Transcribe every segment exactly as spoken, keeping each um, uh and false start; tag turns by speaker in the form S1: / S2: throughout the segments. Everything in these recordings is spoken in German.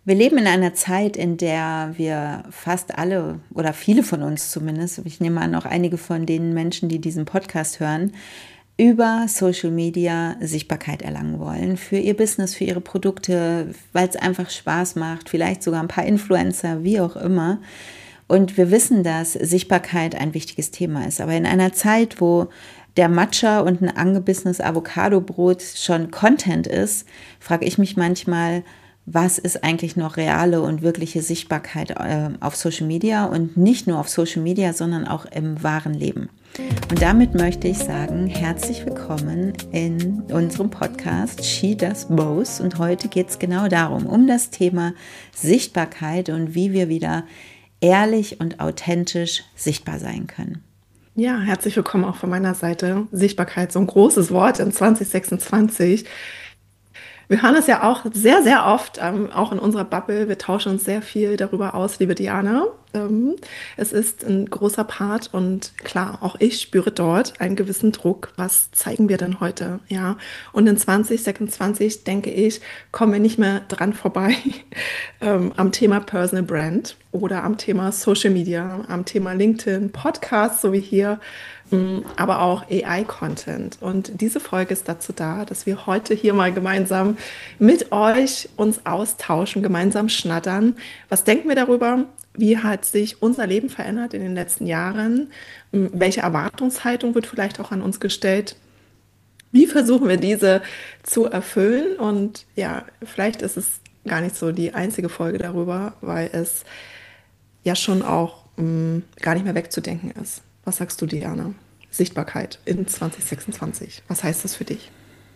S1: Wir leben in einer Zeit, in der wir fast alle oder viele von uns zumindest, ich nehme an, auch einige von den Menschen, die diesen Podcast hören, über Social Media Sichtbarkeit erlangen wollen für ihr Business, für ihre Produkte, weil es einfach Spaß macht, vielleicht sogar ein paar Influencer, wie auch immer. Und wir wissen, dass Sichtbarkeit ein wichtiges Thema ist. Aber in einer Zeit, wo der Matcha und ein angebissenes Avocado-Brot schon Content ist, frage ich mich manchmal, was ist eigentlich noch reale und wirkliche Sichtbarkeit äh, auf Social Media und nicht nur auf Social Media, sondern auch im wahren Leben. Und damit möchte ich sagen, herzlich willkommen in unserem Podcast She Does Both. Und heute geht es genau darum, um das Thema Sichtbarkeit und wie wir wieder ehrlich und authentisch sichtbar sein können.
S2: Ja, herzlich willkommen auch von meiner Seite. Sichtbarkeit, so ein großes Wort in zwanzig sechsundzwanzig. Wir hören es ja auch sehr, sehr oft, ähm, auch in unserer Bubble. Wir tauschen uns sehr viel darüber aus, liebe Diana. Ähm, es ist ein großer Part und klar, auch ich spüre dort einen gewissen Druck. Was zeigen wir denn heute? Ja, und in zwanzig sechsundzwanzig, denke ich, kommen wir nicht mehr dran vorbei ähm, am Thema Personal Brand oder am Thema Social Media, am Thema LinkedIn, Podcasts, so wie hier, aber auch A I-Content. Und diese Folge ist dazu da, dass wir heute hier mal gemeinsam mit euch uns austauschen, gemeinsam schnattern. Was denken wir darüber? Wie hat sich unser Leben verändert in den letzten Jahren? Welche Erwartungshaltung wird vielleicht auch an uns gestellt? Wie versuchen wir diese zu erfüllen? Und ja, vielleicht ist es gar nicht so die einzige Folge darüber, weil es ja schon auch mh, gar nicht mehr wegzudenken ist. Was sagst du, Diana? Sichtbarkeit in zwanzig sechsundzwanzig. Was heißt das für dich?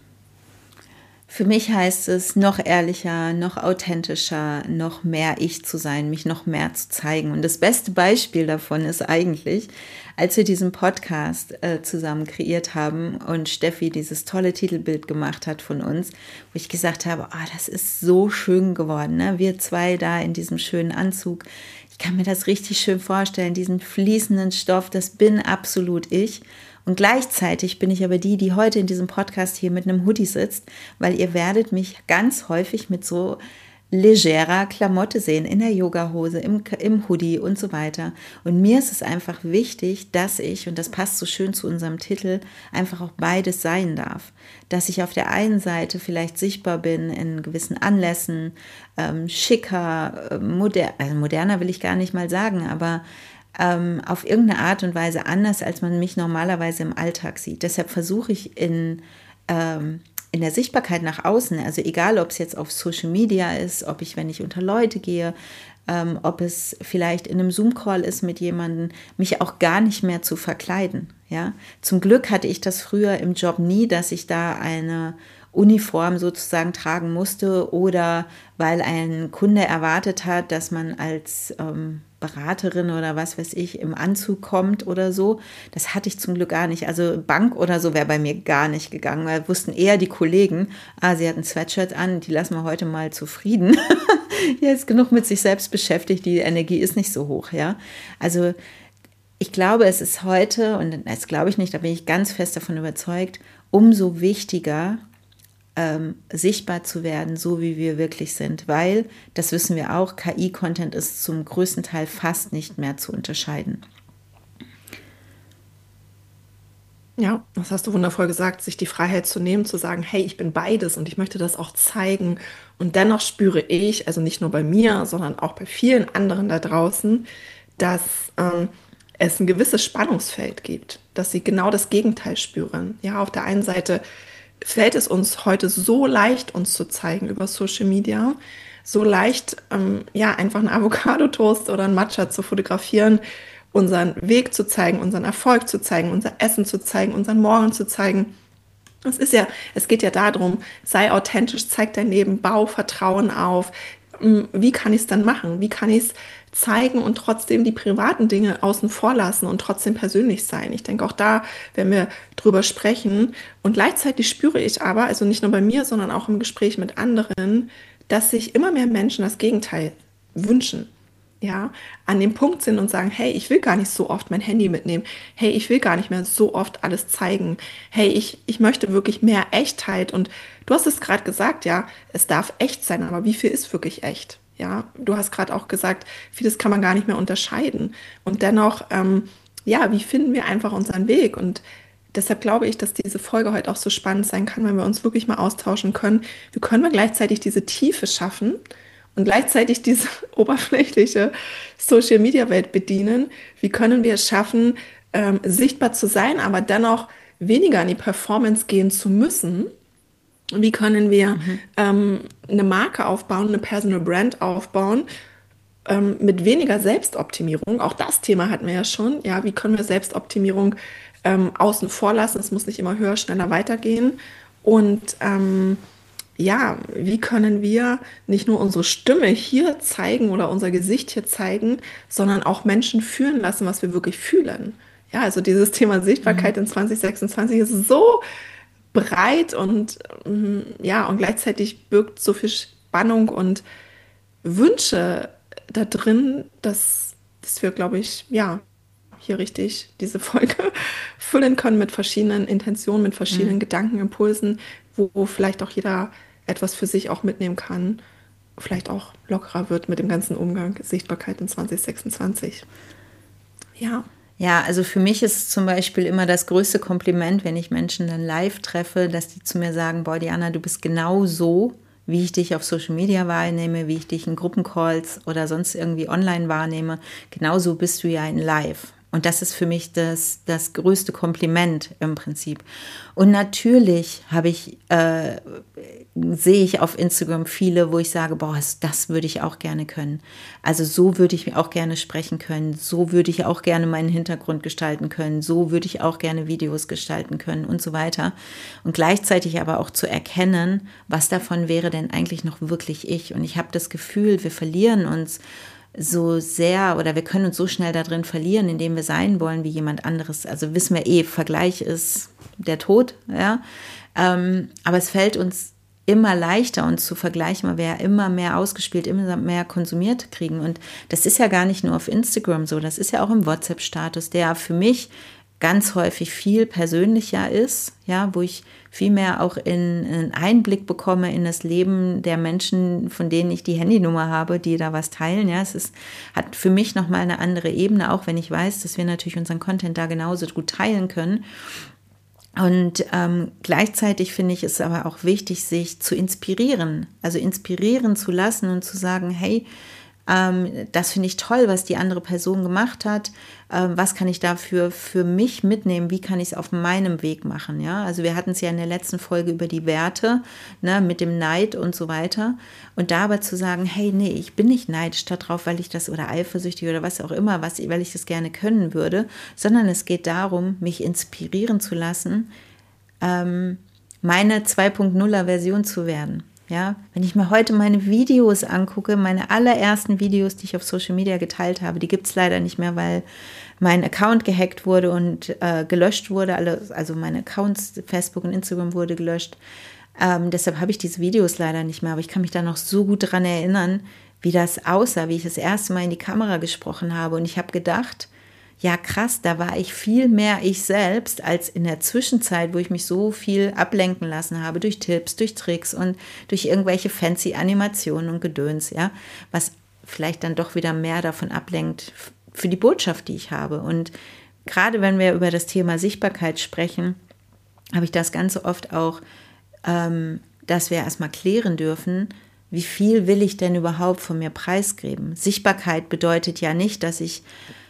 S1: Für mich heißt es, noch ehrlicher, noch authentischer, noch mehr ich zu sein, mich noch mehr zu zeigen. Und das beste Beispiel davon ist eigentlich, als wir diesen Podcast äh, zusammen kreiert haben und Steffi dieses tolle Titelbild gemacht hat von uns, wo ich gesagt habe, oh, das ist so schön geworden, ne? Wir zwei da in diesem schönen Anzug. Ich kann mir das richtig schön vorstellen, diesen fließenden Stoff, das bin absolut ich. Und gleichzeitig bin ich aber die, die heute in diesem Podcast hier mit einem Hoodie sitzt, weil ihr werdet mich ganz häufig mit so legerer Klamotte sehen, in der Yogahose, im, im Hoodie und so weiter. Und mir ist es einfach wichtig, dass ich, und das passt so schön zu unserem Titel, einfach auch beides sein darf. Dass ich auf der einen Seite vielleicht sichtbar bin in gewissen Anlässen, ähm, schicker, äh, moder also moderner will ich gar nicht mal sagen, aber ähm, auf irgendeine Art und Weise anders, als man mich normalerweise im Alltag sieht. Deshalb versuche ich in ähm, in der Sichtbarkeit nach außen, also egal, ob es jetzt auf Social Media ist, ob ich, wenn ich unter Leute gehe, ähm, ob es vielleicht in einem Zoom-Call ist mit jemandem, mich auch gar nicht mehr zu verkleiden. Ja? Zum Glück hatte ich das früher im Job nie, dass ich da eine Uniform sozusagen tragen musste oder weil ein Kunde erwartet hat, dass man als ähm, Beraterin oder was weiß ich im Anzug kommt oder so. Das hatte ich zum Glück gar nicht. Also Bank oder so wäre bei mir gar nicht gegangen, weil wussten eher die Kollegen, ah, sie hat ein Sweatshirt an, die lassen wir heute mal zufrieden. Ja, ist genug mit sich selbst beschäftigt, die Energie ist nicht so hoch, ja. Also ich glaube, es ist heute, und das glaube ich nicht, da bin ich ganz fest davon überzeugt, umso wichtiger, Ähm, sichtbar zu werden, so wie wir wirklich sind, weil, das wissen wir auch, K I-Content ist zum größten Teil fast nicht mehr zu unterscheiden.
S2: Ja, das hast du wundervoll gesagt, sich die Freiheit zu nehmen, zu sagen, hey, ich bin beides und ich möchte das auch zeigen. Und dennoch spüre ich, also nicht nur bei mir, sondern auch bei vielen anderen da draußen, dass ähm, es ein gewisses Spannungsfeld gibt, dass sie genau das Gegenteil spüren. Ja, auf der einen Seite fällt es uns heute so leicht, uns zu zeigen über Social Media, so leicht, ähm, ja, einfach einen Avocado-Toast oder einen Matcha zu fotografieren, unseren Weg zu zeigen, unseren Erfolg zu zeigen, unser Essen zu zeigen, unseren Morgen zu zeigen. Es ist ja, es geht ja darum, sei authentisch, zeig dein Leben, bau Vertrauen auf. Wie kann ich es dann machen? Wie kann ich es zeigen und trotzdem die privaten Dinge außen vor lassen und trotzdem persönlich sein? Ich denke auch da, wenn wir drüber sprechen und gleichzeitig spüre ich aber, also nicht nur bei mir, sondern auch im Gespräch mit anderen, dass sich immer mehr Menschen das Gegenteil wünschen. Ja, an dem Punkt sind und sagen, hey, ich will gar nicht so oft mein Handy mitnehmen. Hey, ich will gar nicht mehr so oft alles zeigen. Hey, ich, ich möchte wirklich mehr Echtheit. Und du hast es gerade gesagt, ja, es darf echt sein, aber wie viel ist wirklich echt? Ja, du hast gerade auch gesagt, vieles kann man gar nicht mehr unterscheiden. Und dennoch, ähm, ja, wie finden wir einfach unseren Weg? Und deshalb glaube ich, dass diese Folge heute auch so spannend sein kann, wenn wir uns wirklich mal austauschen können. Wie können wir gleichzeitig diese Tiefe schaffen und gleichzeitig diese oberflächliche Social-Media-Welt bedienen? Wie können wir es schaffen, ähm, sichtbar zu sein, aber dennoch weniger in die Performance gehen zu müssen? Wie können wir
S1: Mhm.
S2: ähm, eine Marke aufbauen, eine Personal Brand aufbauen, ähm, mit weniger Selbstoptimierung? Auch das Thema hatten wir ja schon. Ja, wie können wir Selbstoptimierung ähm, außen vor lassen? Es muss nicht immer höher, schneller weitergehen. Und ähm, ja, wie können wir nicht nur unsere Stimme hier zeigen oder unser Gesicht hier zeigen, sondern auch Menschen fühlen lassen, was wir wirklich fühlen? Ja, also dieses Thema
S1: Mhm.
S2: Sichtbarkeit in zwanzig sechsundzwanzig ist so breit und ähm, ja, und gleichzeitig birgt so viel Spannung und Wünsche da drin, dass, dass wir, glaube ich, ja, hier richtig diese Folge füllen können mit verschiedenen Intentionen, mit verschiedenen
S1: Mhm.
S2: Gedanken, Impulsen, wo, wo vielleicht auch jeder etwas für sich auch mitnehmen kann, vielleicht auch lockerer wird mit dem ganzen Umgang Sichtbarkeit in zwanzig sechsundzwanzig. Ja.
S1: Ja, also für mich ist es zum Beispiel immer das größte Kompliment, wenn ich Menschen dann live treffe, dass die zu mir sagen, boah, Diana, du bist genau so, wie ich dich auf Social Media wahrnehme, wie ich dich in Gruppencalls oder sonst irgendwie online wahrnehme. Genauso bist du ja in live. Und das ist für mich das, das größte Kompliment im Prinzip. Und natürlich habe ich, äh, sehe ich auf Instagram viele, wo ich sage, boah, das, das würde ich auch gerne können. Also so würde ich auch gerne sprechen können, so würde ich auch gerne meinen Hintergrund gestalten können, so würde ich auch gerne Videos gestalten können und so weiter. Und gleichzeitig aber auch zu erkennen, was davon wäre denn eigentlich noch wirklich ich. Und ich habe das Gefühl, wir verlieren uns so sehr oder wir können uns so schnell da drin verlieren, indem wir sein wollen wie jemand anderes. Also wissen wir eh, Vergleich ist der Tod, ja. Ähm, aber es fällt uns immer leichter, uns zu vergleichen, weil wir ja immer mehr ausgespielt, immer mehr konsumiert kriegen. Und das ist ja gar nicht nur auf Instagram so, das ist ja auch im WhatsApp-Status, der für mich ganz häufig viel persönlicher ist, ja, wo ich viel mehr auch in, einen Einblick bekomme in das Leben der Menschen, von denen ich die Handynummer habe, die da was teilen. Ja, es ist, hat für mich nochmal eine andere Ebene, auch wenn ich weiß, dass wir natürlich unseren Content da genauso gut teilen können. Und ähm, gleichzeitig finde ich es aber auch wichtig, sich zu inspirieren, also inspirieren zu lassen und zu sagen, hey, ähm, das finde ich toll, was die andere Person gemacht hat. Ähm, was kann ich dafür für mich mitnehmen? Wie kann ich es auf meinem Weg machen? Ja, also wir hatten es ja in der letzten Folge über die Werte, ne, mit dem Neid und so weiter. Und da aber zu sagen, hey, nee, ich bin nicht neidisch darauf, weil ich das oder eifersüchtig oder was auch immer, was, weil ich das gerne können würde, sondern es geht darum, mich inspirieren zu lassen, ähm, meine zwei Punkt null Version zu werden. Ja, wenn ich mir heute meine Videos angucke, meine allerersten Videos, die ich auf Social Media geteilt habe, die gibt es leider nicht mehr, weil mein Account gehackt wurde und äh, gelöscht wurde. Alle, also meine Accounts, Facebook und Instagram wurde gelöscht. Ähm, deshalb habe ich diese Videos leider nicht mehr, aber ich kann mich da noch so gut dran erinnern, wie das aussah, wie ich das erste Mal in die Kamera gesprochen habe. Und ich habe gedacht, ja krass, da war ich viel mehr ich selbst als in der Zwischenzeit, wo ich mich so viel ablenken lassen habe durch Tipps, durch Tricks und durch irgendwelche fancy Animationen und Gedöns, ja, was vielleicht dann doch wieder mehr davon ablenkt für die Botschaft, die ich habe. Und gerade wenn wir über das Thema Sichtbarkeit sprechen, habe ich das ganz oft auch, ähm, dass wir erstmal klären dürfen, wie viel will ich denn überhaupt von mir preisgeben? Sichtbarkeit bedeutet ja nicht, dass ich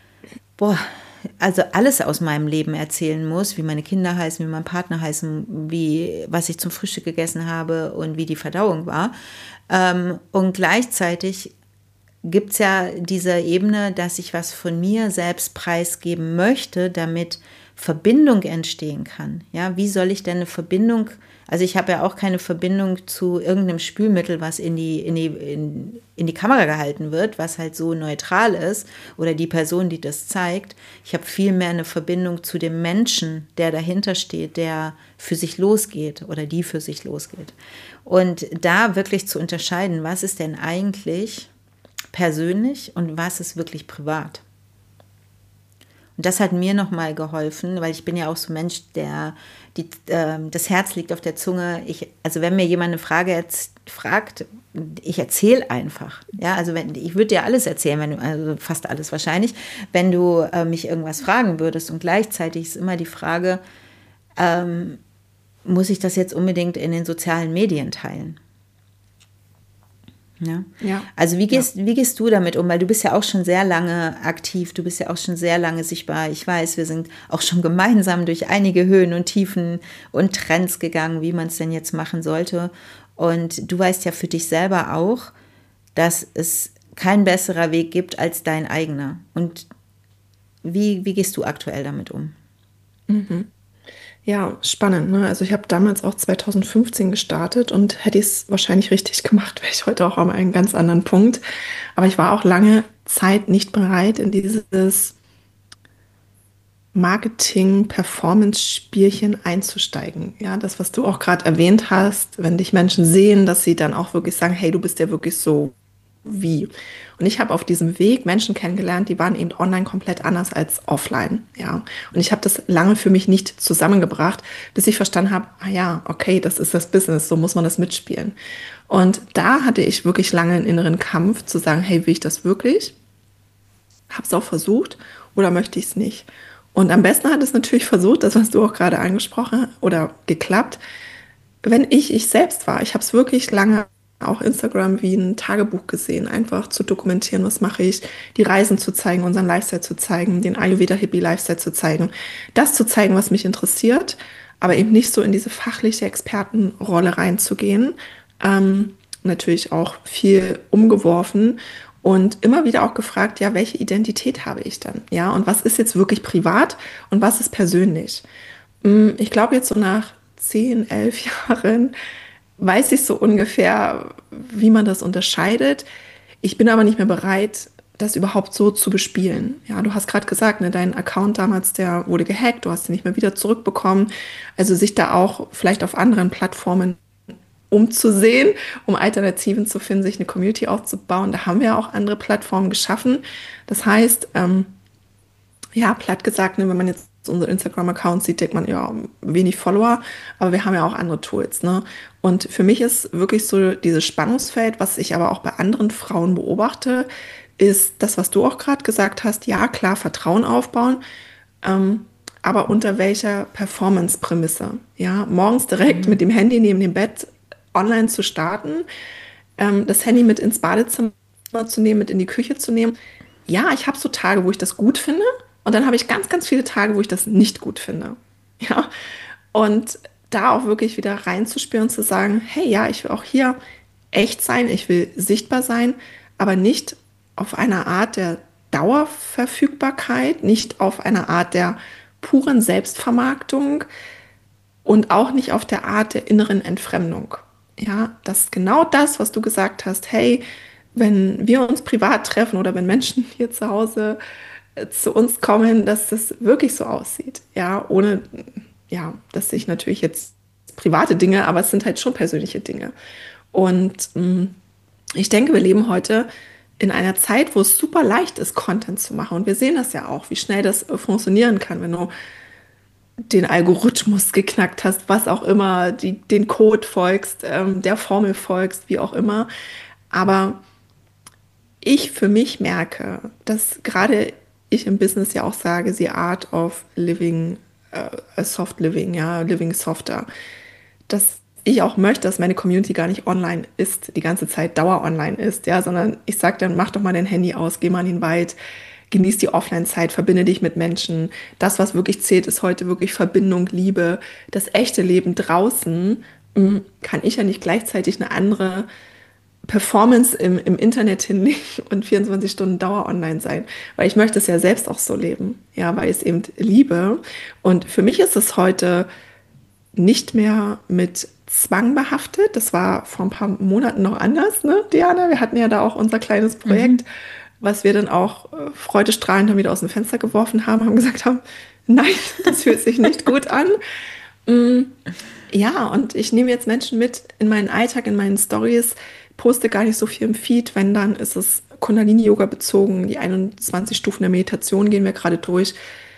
S1: boah, also alles aus meinem Leben erzählen muss, wie meine Kinder heißen, wie mein Partner heißen, wie, was ich zum Frühstück gegessen habe und wie die Verdauung war. Ähm, und gleichzeitig gibt es ja diese Ebene, dass ich was von mir selbst preisgeben möchte, damit Verbindung entstehen kann. Ja, wie soll ich denn eine Verbindung, also ich habe ja auch keine Verbindung zu irgendeinem Spülmittel, was in die, in die, in, in die Kamera gehalten wird, was halt so neutral ist oder die Person, die das zeigt. Ich habe viel mehr eine Verbindung zu dem Menschen, der dahinter steht, der für sich losgeht oder die für sich losgeht. Und da wirklich zu unterscheiden, was ist denn eigentlich persönlich und was ist wirklich privat. Und das hat mir nochmal geholfen, weil ich bin ja auch so ein Mensch, der die, äh, das Herz liegt auf der Zunge. Ich, also wenn mir jemand eine Frage jetzt fragt, ich erzähle einfach. Ja, also wenn, ich würde dir alles erzählen, wenn du, also fast alles wahrscheinlich, wenn du äh, mich irgendwas fragen würdest. Und gleichzeitig ist immer die Frage, ähm, muss ich das jetzt unbedingt in den sozialen Medien teilen? Ja.
S2: Ja.
S1: Also wie gehst,
S2: Ja.
S1: wie gehst du damit um? Weil du bist ja auch schon sehr lange aktiv, du bist ja auch schon sehr lange sichtbar. Ich weiß, wir sind auch schon gemeinsam durch einige Höhen und Tiefen und Trends gegangen, wie man es denn jetzt machen sollte. Und du weißt ja für dich selber auch, dass es kein besserer Weg gibt als dein eigener. Und wie, wie gehst du aktuell damit um?
S2: Mhm. Ja, spannend, ne? Also ich habe damals auch zwanzig fünfzehn gestartet und hätte ich es wahrscheinlich richtig gemacht, wäre ich heute auch an einem ganz anderen Punkt. Aber ich war auch lange Zeit nicht bereit, in dieses Marketing-Performance-Spielchen einzusteigen. Ja, das, was du auch gerade erwähnt hast, wenn dich Menschen sehen, dass sie dann auch wirklich sagen, hey, du bist ja wirklich so wie. Und ich habe auf diesem Weg Menschen kennengelernt, die waren eben online komplett anders als offline. Ja, und ich habe das lange für mich nicht zusammengebracht, bis ich verstanden habe, ah ja, okay, das ist das Business, so muss man das mitspielen. Und da hatte ich wirklich lange einen inneren Kampf zu sagen, hey, will ich das wirklich? Habe es auch versucht oder möchte ich es nicht? Und am besten hat es natürlich versucht, das, was du auch gerade angesprochen oder geklappt, wenn ich ich selbst war. Ich habe es wirklich lange auch Instagram wie ein Tagebuch gesehen, einfach zu dokumentieren, was mache ich, die Reisen zu zeigen, unseren Lifestyle zu zeigen, den Ayurveda-Hippie-Lifestyle zu zeigen, das zu zeigen, was mich interessiert, aber eben nicht so in diese fachliche Expertenrolle reinzugehen. Ähm, natürlich auch viel umgeworfen und immer wieder auch gefragt, ja, welche Identität habe ich dann? Ja, und was ist jetzt wirklich privat und was ist persönlich? Mm, Ich glaube, jetzt so nach zehn, elf Jahren weiß ich so ungefähr, wie man das unterscheidet. Ich bin aber nicht mehr bereit, das überhaupt so zu bespielen. Ja, du hast gerade gesagt, ne, dein Account damals, der wurde gehackt, du hast ihn nicht mehr wieder zurückbekommen. Also sich da auch vielleicht auf anderen Plattformen umzusehen, um Alternativen zu finden, sich eine Community aufzubauen. Da haben wir auch andere Plattformen geschaffen. Das heißt, ähm, ja, platt gesagt, ne, wenn man jetzt unsere Instagram-Account sieht, denkt man, ja, wenig Follower, aber wir haben ja auch andere Tools, ne? Und für mich ist wirklich so dieses Spannungsfeld, was ich aber auch bei anderen Frauen beobachte, ist das, was du auch gerade gesagt hast, ja, klar, Vertrauen aufbauen, ähm, aber unter welcher Performance-Prämisse? Ja, morgens direkt mit dem Handy neben dem Bett online zu starten, ähm, das Handy mit ins Badezimmer zu nehmen, mit in die Küche zu nehmen. Ja, ich habe so Tage, wo ich das gut finde und dann habe ich ganz, ganz viele Tage, wo ich das nicht gut finde. Ja, und da auch wirklich wieder reinzuspüren und zu sagen, hey, ja, ich will auch hier echt sein, ich will sichtbar sein, aber nicht auf einer Art der Dauerverfügbarkeit, nicht auf einer Art der puren Selbstvermarktung und auch nicht auf der Art der inneren Entfremdung. Ja, das ist genau das, was du gesagt hast. Hey, wenn wir uns privat treffen oder wenn Menschen hier zu Hause äh, zu uns kommen, dass das wirklich so aussieht. Ja, ohne, ja, dass ich natürlich jetzt private Dinge, aber es sind halt schon persönliche Dinge. Und mh, ich denke, wir leben heute in einer Zeit, wo es super leicht ist, Content zu machen. Und wir sehen das ja auch, wie schnell das äh, funktionieren kann, wenn du den Algorithmus geknackt hast, was auch immer, die, den Code folgst, ähm, der Formel folgst, wie auch immer. Aber ich für mich merke, dass gerade ich im Business ja auch sage, the art of living, äh, soft living, ja, living softer, dass ich auch möchte, dass meine Community gar nicht online ist, die ganze Zeit Dauer online ist, ja, sondern ich sage dann, mach doch mal dein Handy aus, geh mal in den Wald, genieß die Offline-Zeit, verbinde dich mit Menschen. Das, was wirklich zählt, ist heute wirklich Verbindung, Liebe. Das echte Leben draußen mm, kann ich ja nicht gleichzeitig eine andere Performance im, im Internet hinlegen und vierundzwanzig Stunden Dauer online sein, weil ich möchte es ja selbst auch so leben, ja, weil ich es eben liebe. Und für mich ist es heute nicht mehr mit Zwang behaftet. Das war vor ein paar Monaten noch anders, ne, Diana? Wir hatten ja da auch unser kleines Projekt, mhm. was wir dann auch äh, freudestrahlend dann wieder aus dem Fenster geworfen haben, haben gesagt haben, nein, das fühlt sich nicht gut an. Mm, ja, und ich nehme jetzt Menschen mit in meinen Alltag, in meinen Stories, poste gar nicht so viel im Feed, wenn dann ist es Kundalini-Yoga bezogen, die einundzwanzig Stufen der Meditation gehen wir gerade durch.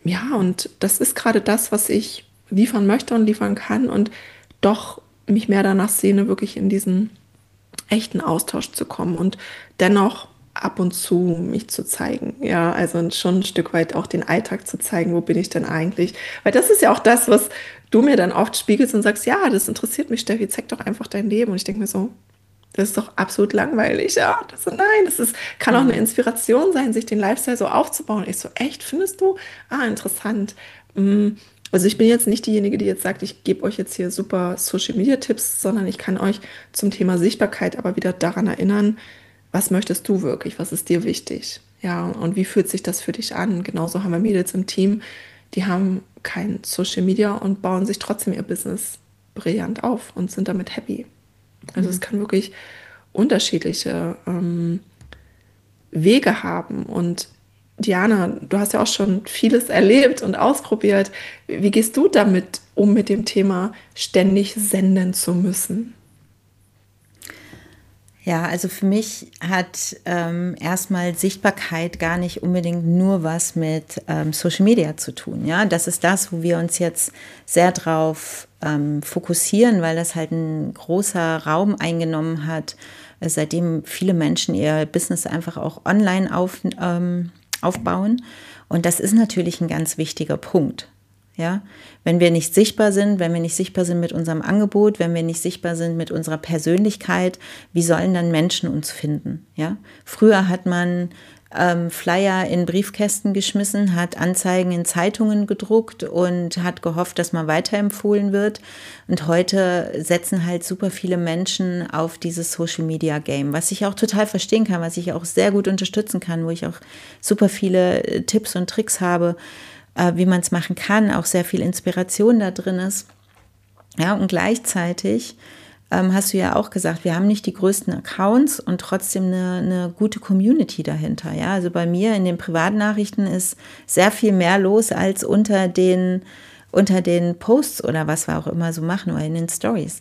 S2: ja, und das ist gerade das, was ich liefern möchte und liefern kann und doch mich mehr danach sehne, wirklich in diesen echten Austausch zu kommen und dennoch ab und zu mich zu zeigen. Ja, also schon ein Stück weit auch den Alltag zu zeigen, wo bin ich denn eigentlich? Weil das ist ja auch das, was du mir dann oft spiegelst und sagst, ja, das interessiert mich, Steffi, zeig doch einfach dein Leben. Und ich denke mir so, das ist doch absolut langweilig. Ja, das, nein, das ist, kann auch eine
S1: Mhm.
S2: Inspiration sein, sich den Lifestyle so aufzubauen. Ich so, echt, findest du? Ah, interessant. Mm, Also ich bin jetzt nicht diejenige, die jetzt sagt, ich gebe euch jetzt hier super Social-Media-Tipps, sondern ich kann euch zum Thema Sichtbarkeit aber wieder daran erinnern, was möchtest du wirklich? Was ist dir wichtig? Ja, und wie fühlt sich das für dich an? Genauso haben wir Mädels im Team, die haben kein Social Media und bauen sich trotzdem ihr Business brillant auf und sind damit happy. Also es
S1: Mhm.
S2: kann wirklich unterschiedliche ähm, Wege haben. Und Diana, du hast ja auch schon vieles erlebt und ausprobiert. Wie gehst du damit um, mit dem Thema ständig senden zu müssen?
S1: Ja, also für mich hat ähm, erstmal Sichtbarkeit gar nicht unbedingt nur was mit ähm, Social Media zu tun. Ja, das ist das, wo wir uns jetzt sehr drauf ähm, fokussieren, weil das halt ein großer Raum eingenommen hat, äh, seitdem viele Menschen ihr Business einfach auch online auf, ähm, aufbauen. Und das ist natürlich ein ganz wichtiger Punkt. Ja, wenn wir nicht sichtbar sind, wenn wir nicht sichtbar sind mit unserem Angebot, wenn wir nicht sichtbar sind mit unserer Persönlichkeit, wie sollen dann Menschen uns finden? Ja, früher hat man ähm, Flyer in Briefkästen geschmissen, hat Anzeigen in Zeitungen gedruckt und hat gehofft, dass man weiterempfohlen wird. Und heute setzen halt super viele Menschen auf dieses Social Media Game, was ich auch total verstehen kann, was ich auch sehr gut unterstützen kann, wo ich auch super viele Tipps und Tricks habe, wie man es machen kann, auch sehr viel Inspiration da drin ist. Ja, und gleichzeitig ähm, hast du ja auch gesagt, wir haben nicht die größten Accounts und trotzdem eine, eine gute Community dahinter. Ja, also bei mir in den Privatnachrichten ist sehr viel mehr los als unter den, unter den Posts oder was wir auch immer so machen oder in den Stories.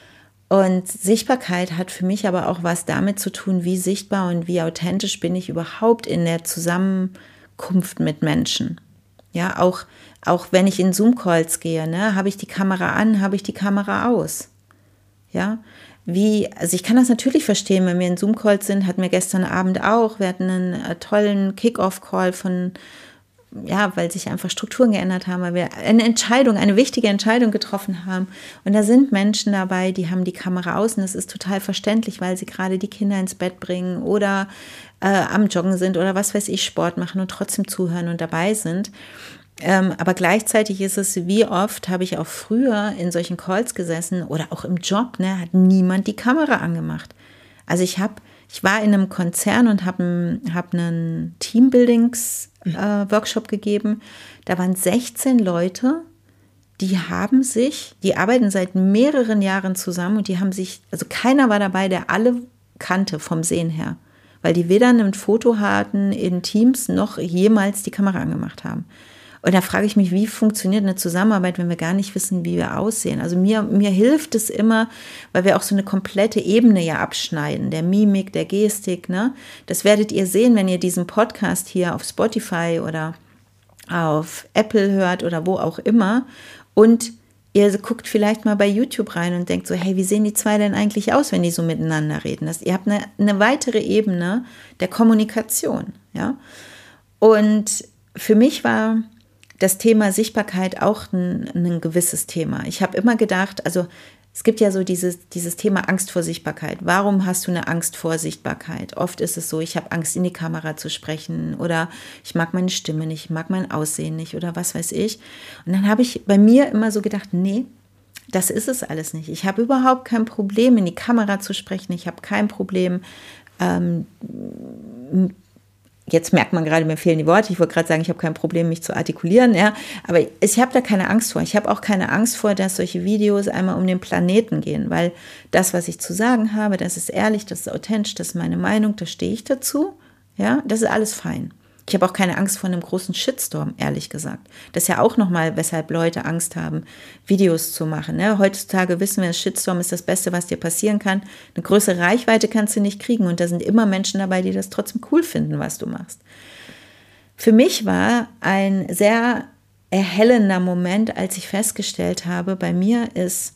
S1: Und Sichtbarkeit hat für mich aber auch was damit zu tun, wie sichtbar und wie authentisch bin ich überhaupt in der Zusammenkunft mit Menschen. Ja, auch, auch wenn ich in Zoom-Calls gehe, ne, habe ich die Kamera an, habe ich die Kamera aus. Ja, wie, also ich kann das natürlich verstehen, wenn wir in Zoom-Calls sind, hatten wir gestern Abend auch, wir hatten einen äh, tollen Kick-Off-Call von, ja, weil sich einfach Strukturen geändert haben, weil wir eine Entscheidung, eine wichtige Entscheidung getroffen haben. Und da sind Menschen dabei, die haben die Kamera aus und das ist total verständlich, weil sie gerade die Kinder ins Bett bringen oder äh, am Joggen sind oder was weiß ich, Sport machen und trotzdem zuhören und dabei sind. Ähm, aber gleichzeitig ist es, wie oft habe ich auch früher in solchen Calls gesessen oder auch im Job, ne, hat niemand die Kamera angemacht. Also ich habe, ich war in einem Konzern und habe hab einen Teambuildings-Workshop äh, gegeben. Da waren sechzehn Leute, die haben sich, die arbeiten seit mehreren Jahren zusammen und die haben sich, also keiner war dabei, der alle kannte vom Sehen her, weil die weder ein Foto hatten in Teams noch jemals die Kamera angemacht haben. Und da frage ich mich, wie funktioniert eine Zusammenarbeit, wenn wir gar nicht wissen, wie wir aussehen? Also mir, mir hilft es immer, weil wir auch so eine komplette Ebene ja abschneiden, der Mimik, der Gestik, ne? Das werdet ihr sehen, wenn ihr diesen Podcast hier auf Spotify oder auf Apple hört oder wo auch immer. Und ihr guckt vielleicht mal bei YouTube rein und denkt so, hey, wie sehen die zwei denn eigentlich aus, wenn die so miteinander reden? Das, ihr habt eine, eine weitere Ebene der Kommunikation, ja? Und für mich war das Thema Sichtbarkeit auch ein, ein gewisses Thema. Ich habe immer gedacht, also es gibt ja so dieses, dieses Thema Angst vor Sichtbarkeit. Warum hast du eine Angst vor Sichtbarkeit? Oft ist es so, ich habe Angst, in die Kamera zu sprechen oder ich mag meine Stimme nicht, ich mag mein Aussehen nicht oder was weiß ich. Und dann habe ich bei mir immer so gedacht, nee, das ist es alles nicht. Ich habe überhaupt kein Problem, in die Kamera zu sprechen. Ich habe kein Problem, ähm, jetzt merkt man gerade, mir fehlen die Worte. Ich wollte gerade sagen, ich habe kein Problem, mich zu artikulieren. Ja, aber ich habe da keine Angst vor. Ich habe auch keine Angst vor, dass solche Videos einmal um den Planeten gehen, weil das, was ich zu sagen habe, das ist ehrlich, das ist authentisch, das ist meine Meinung, da stehe ich dazu. Ja, das ist alles fein. Ich habe auch keine Angst vor einem großen Shitstorm, ehrlich gesagt. Das ist ja auch nochmal, weshalb Leute Angst haben, Videos zu machen. Ne? Heutzutage wissen wir, Shitstorm ist das Beste, was dir passieren kann. Eine größere Reichweite kannst du nicht kriegen und da sind immer Menschen dabei, die das trotzdem cool finden, was du machst. Für mich war ein sehr erhellender Moment, als ich festgestellt habe, bei mir ist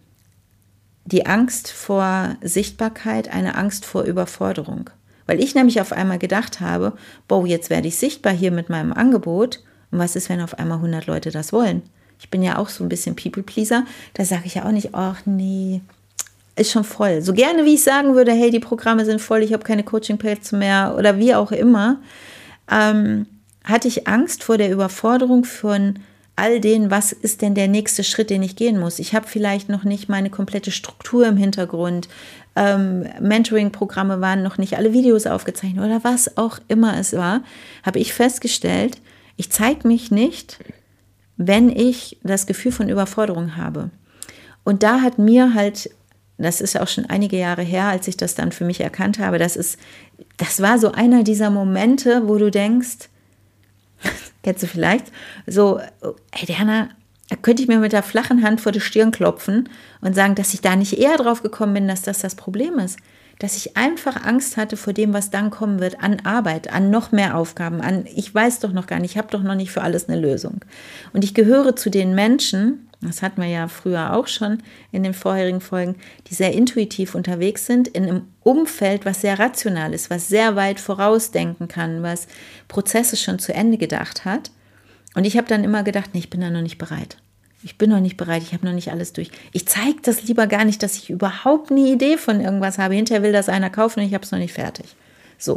S1: die Angst vor Sichtbarkeit eine Angst vor Überforderung. Weil ich nämlich auf einmal gedacht habe, boah, jetzt werde ich sichtbar hier mit meinem Angebot. Und was ist, wenn auf einmal hundert Leute das wollen? Ich bin ja auch so ein bisschen People-Pleaser. Da sage ich ja auch nicht, ach nee, ist schon voll. So gerne wie ich sagen würde, hey, die Programme sind voll, ich habe keine Coaching-Plätze mehr oder wie auch immer, ähm, hatte ich Angst vor der Überforderung von all den, was ist denn der nächste Schritt, den ich gehen muss. Ich habe vielleicht noch nicht meine komplette Struktur im Hintergrund. Ähm, Mentoring-Programme waren noch nicht alle Videos aufgezeichnet oder was auch immer es war, habe ich festgestellt, ich zeige mich nicht, wenn ich das Gefühl von Überforderung habe. Und da hat mir halt, das ist auch schon einige Jahre her, als ich das dann für mich erkannt habe, das ist, das war so einer dieser Momente, wo du denkst, kennst du vielleicht, so, hey Diana, da könnte ich mir mit der flachen Hand vor die Stirn klopfen und sagen, dass ich da nicht eher drauf gekommen bin, dass das das Problem ist. Dass ich einfach Angst hatte vor dem, was dann kommen wird, an Arbeit, an noch mehr Aufgaben, an, ich weiß doch noch gar nicht, ich habe doch noch nicht für alles eine Lösung. Und ich gehöre zu den Menschen, das hatten wir ja früher auch schon in den vorherigen Folgen, die sehr intuitiv unterwegs sind, in einem Umfeld, was sehr rational ist, was sehr weit vorausdenken kann, was Prozesse schon zu Ende gedacht hat. Und ich habe dann immer gedacht, nee, ich bin da noch nicht bereit. Ich bin noch nicht bereit, ich habe noch nicht alles durch. Ich zeige das lieber gar nicht, dass ich überhaupt eine Idee von irgendwas habe. Hinterher will das einer kaufen und ich habe es noch nicht fertig. So.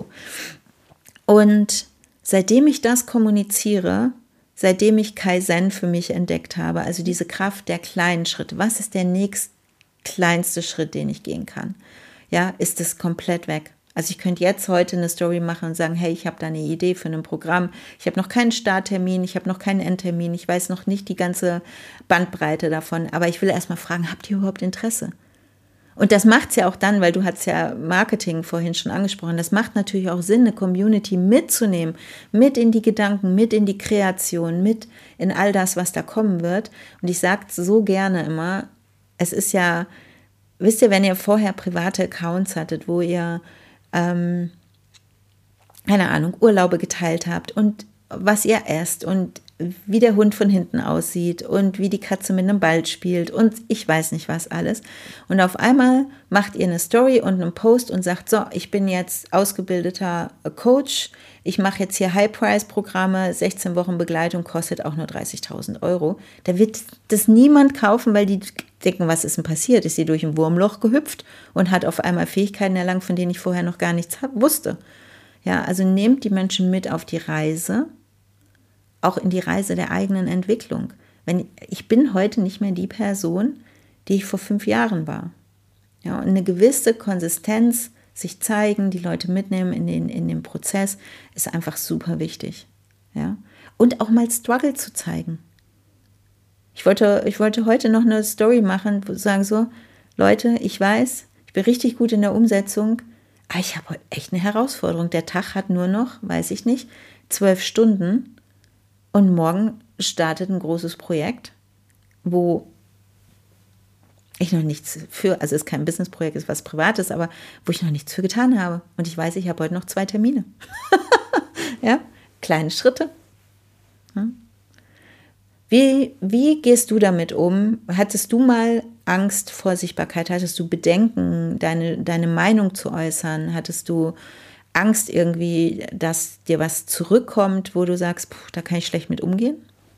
S1: Und seitdem ich das kommuniziere, seitdem ich Kaizen für mich entdeckt habe, also diese Kraft der kleinen Schritte, was ist der nächstkleinste Schritt, den ich gehen kann? Ja, ist es komplett weg. Also ich könnte jetzt heute eine Story machen und sagen, hey, ich habe da eine Idee für ein Programm, ich habe noch keinen Starttermin, ich habe noch keinen Endtermin, ich weiß noch nicht die ganze Bandbreite davon, aber ich will erstmal fragen, habt ihr überhaupt Interesse? Und das macht es ja auch dann, weil du hast ja Marketing vorhin schon angesprochen, das macht natürlich auch Sinn, eine Community mitzunehmen, mit in die Gedanken, mit in die Kreation, mit in all das, was da kommen wird. Und ich sage so gerne immer, es ist ja, wisst ihr, wenn ihr vorher private Accounts hattet, wo ihr Ähm, keine Ahnung, Urlaube geteilt habt und was ihr esst und wie der Hund von hinten aussieht und wie die Katze mit einem Ball spielt und ich weiß nicht was alles. Und auf einmal macht ihr eine Story und einen Post und sagt, so, ich bin jetzt ausgebildeter Coach, ich mache jetzt hier High-Price-Programme, sechzehn Wochen Begleitung kostet auch nur dreißigtausend Euro. Da wird das niemand kaufen, weil die denken, was ist denn passiert? Ist sie durch ein Wurmloch gehüpft und hat auf einmal Fähigkeiten erlangt, von denen ich vorher noch gar nichts wusste. Ja, also nehmt die Menschen mit auf die Reise, auch in die Reise der eigenen Entwicklung. Wenn, ich bin heute nicht mehr die Person, die ich vor fünf Jahren war. Ja, und eine gewisse Konsistenz, sich zeigen, die Leute mitnehmen in den, in den Prozess, ist einfach super wichtig. Ja? Und auch mal Struggle zu zeigen. Ich wollte, ich wollte heute noch eine Story machen, wo sagen so, Leute, ich weiß, ich bin richtig gut in der Umsetzung, aber ich habe heute echt eine Herausforderung. Der Tag hat nur noch, weiß ich nicht, zwölf Stunden und morgen startet ein großes Projekt, wo ich noch nichts für, also es ist kein Businessprojekt, es ist was Privates, aber wo ich noch nichts für getan habe. Und ich weiß, ich habe heute noch zwei Termine. Ja, kleine Schritte. Ja. Wie, wie gehst du damit um? Hattest du mal Angst vor Sichtbarkeit? Hattest du Bedenken, deine, deine Meinung zu äußern? Hattest du Angst irgendwie, dass dir was zurückkommt, wo du sagst, puh, da kann ich schlecht mit umgehen?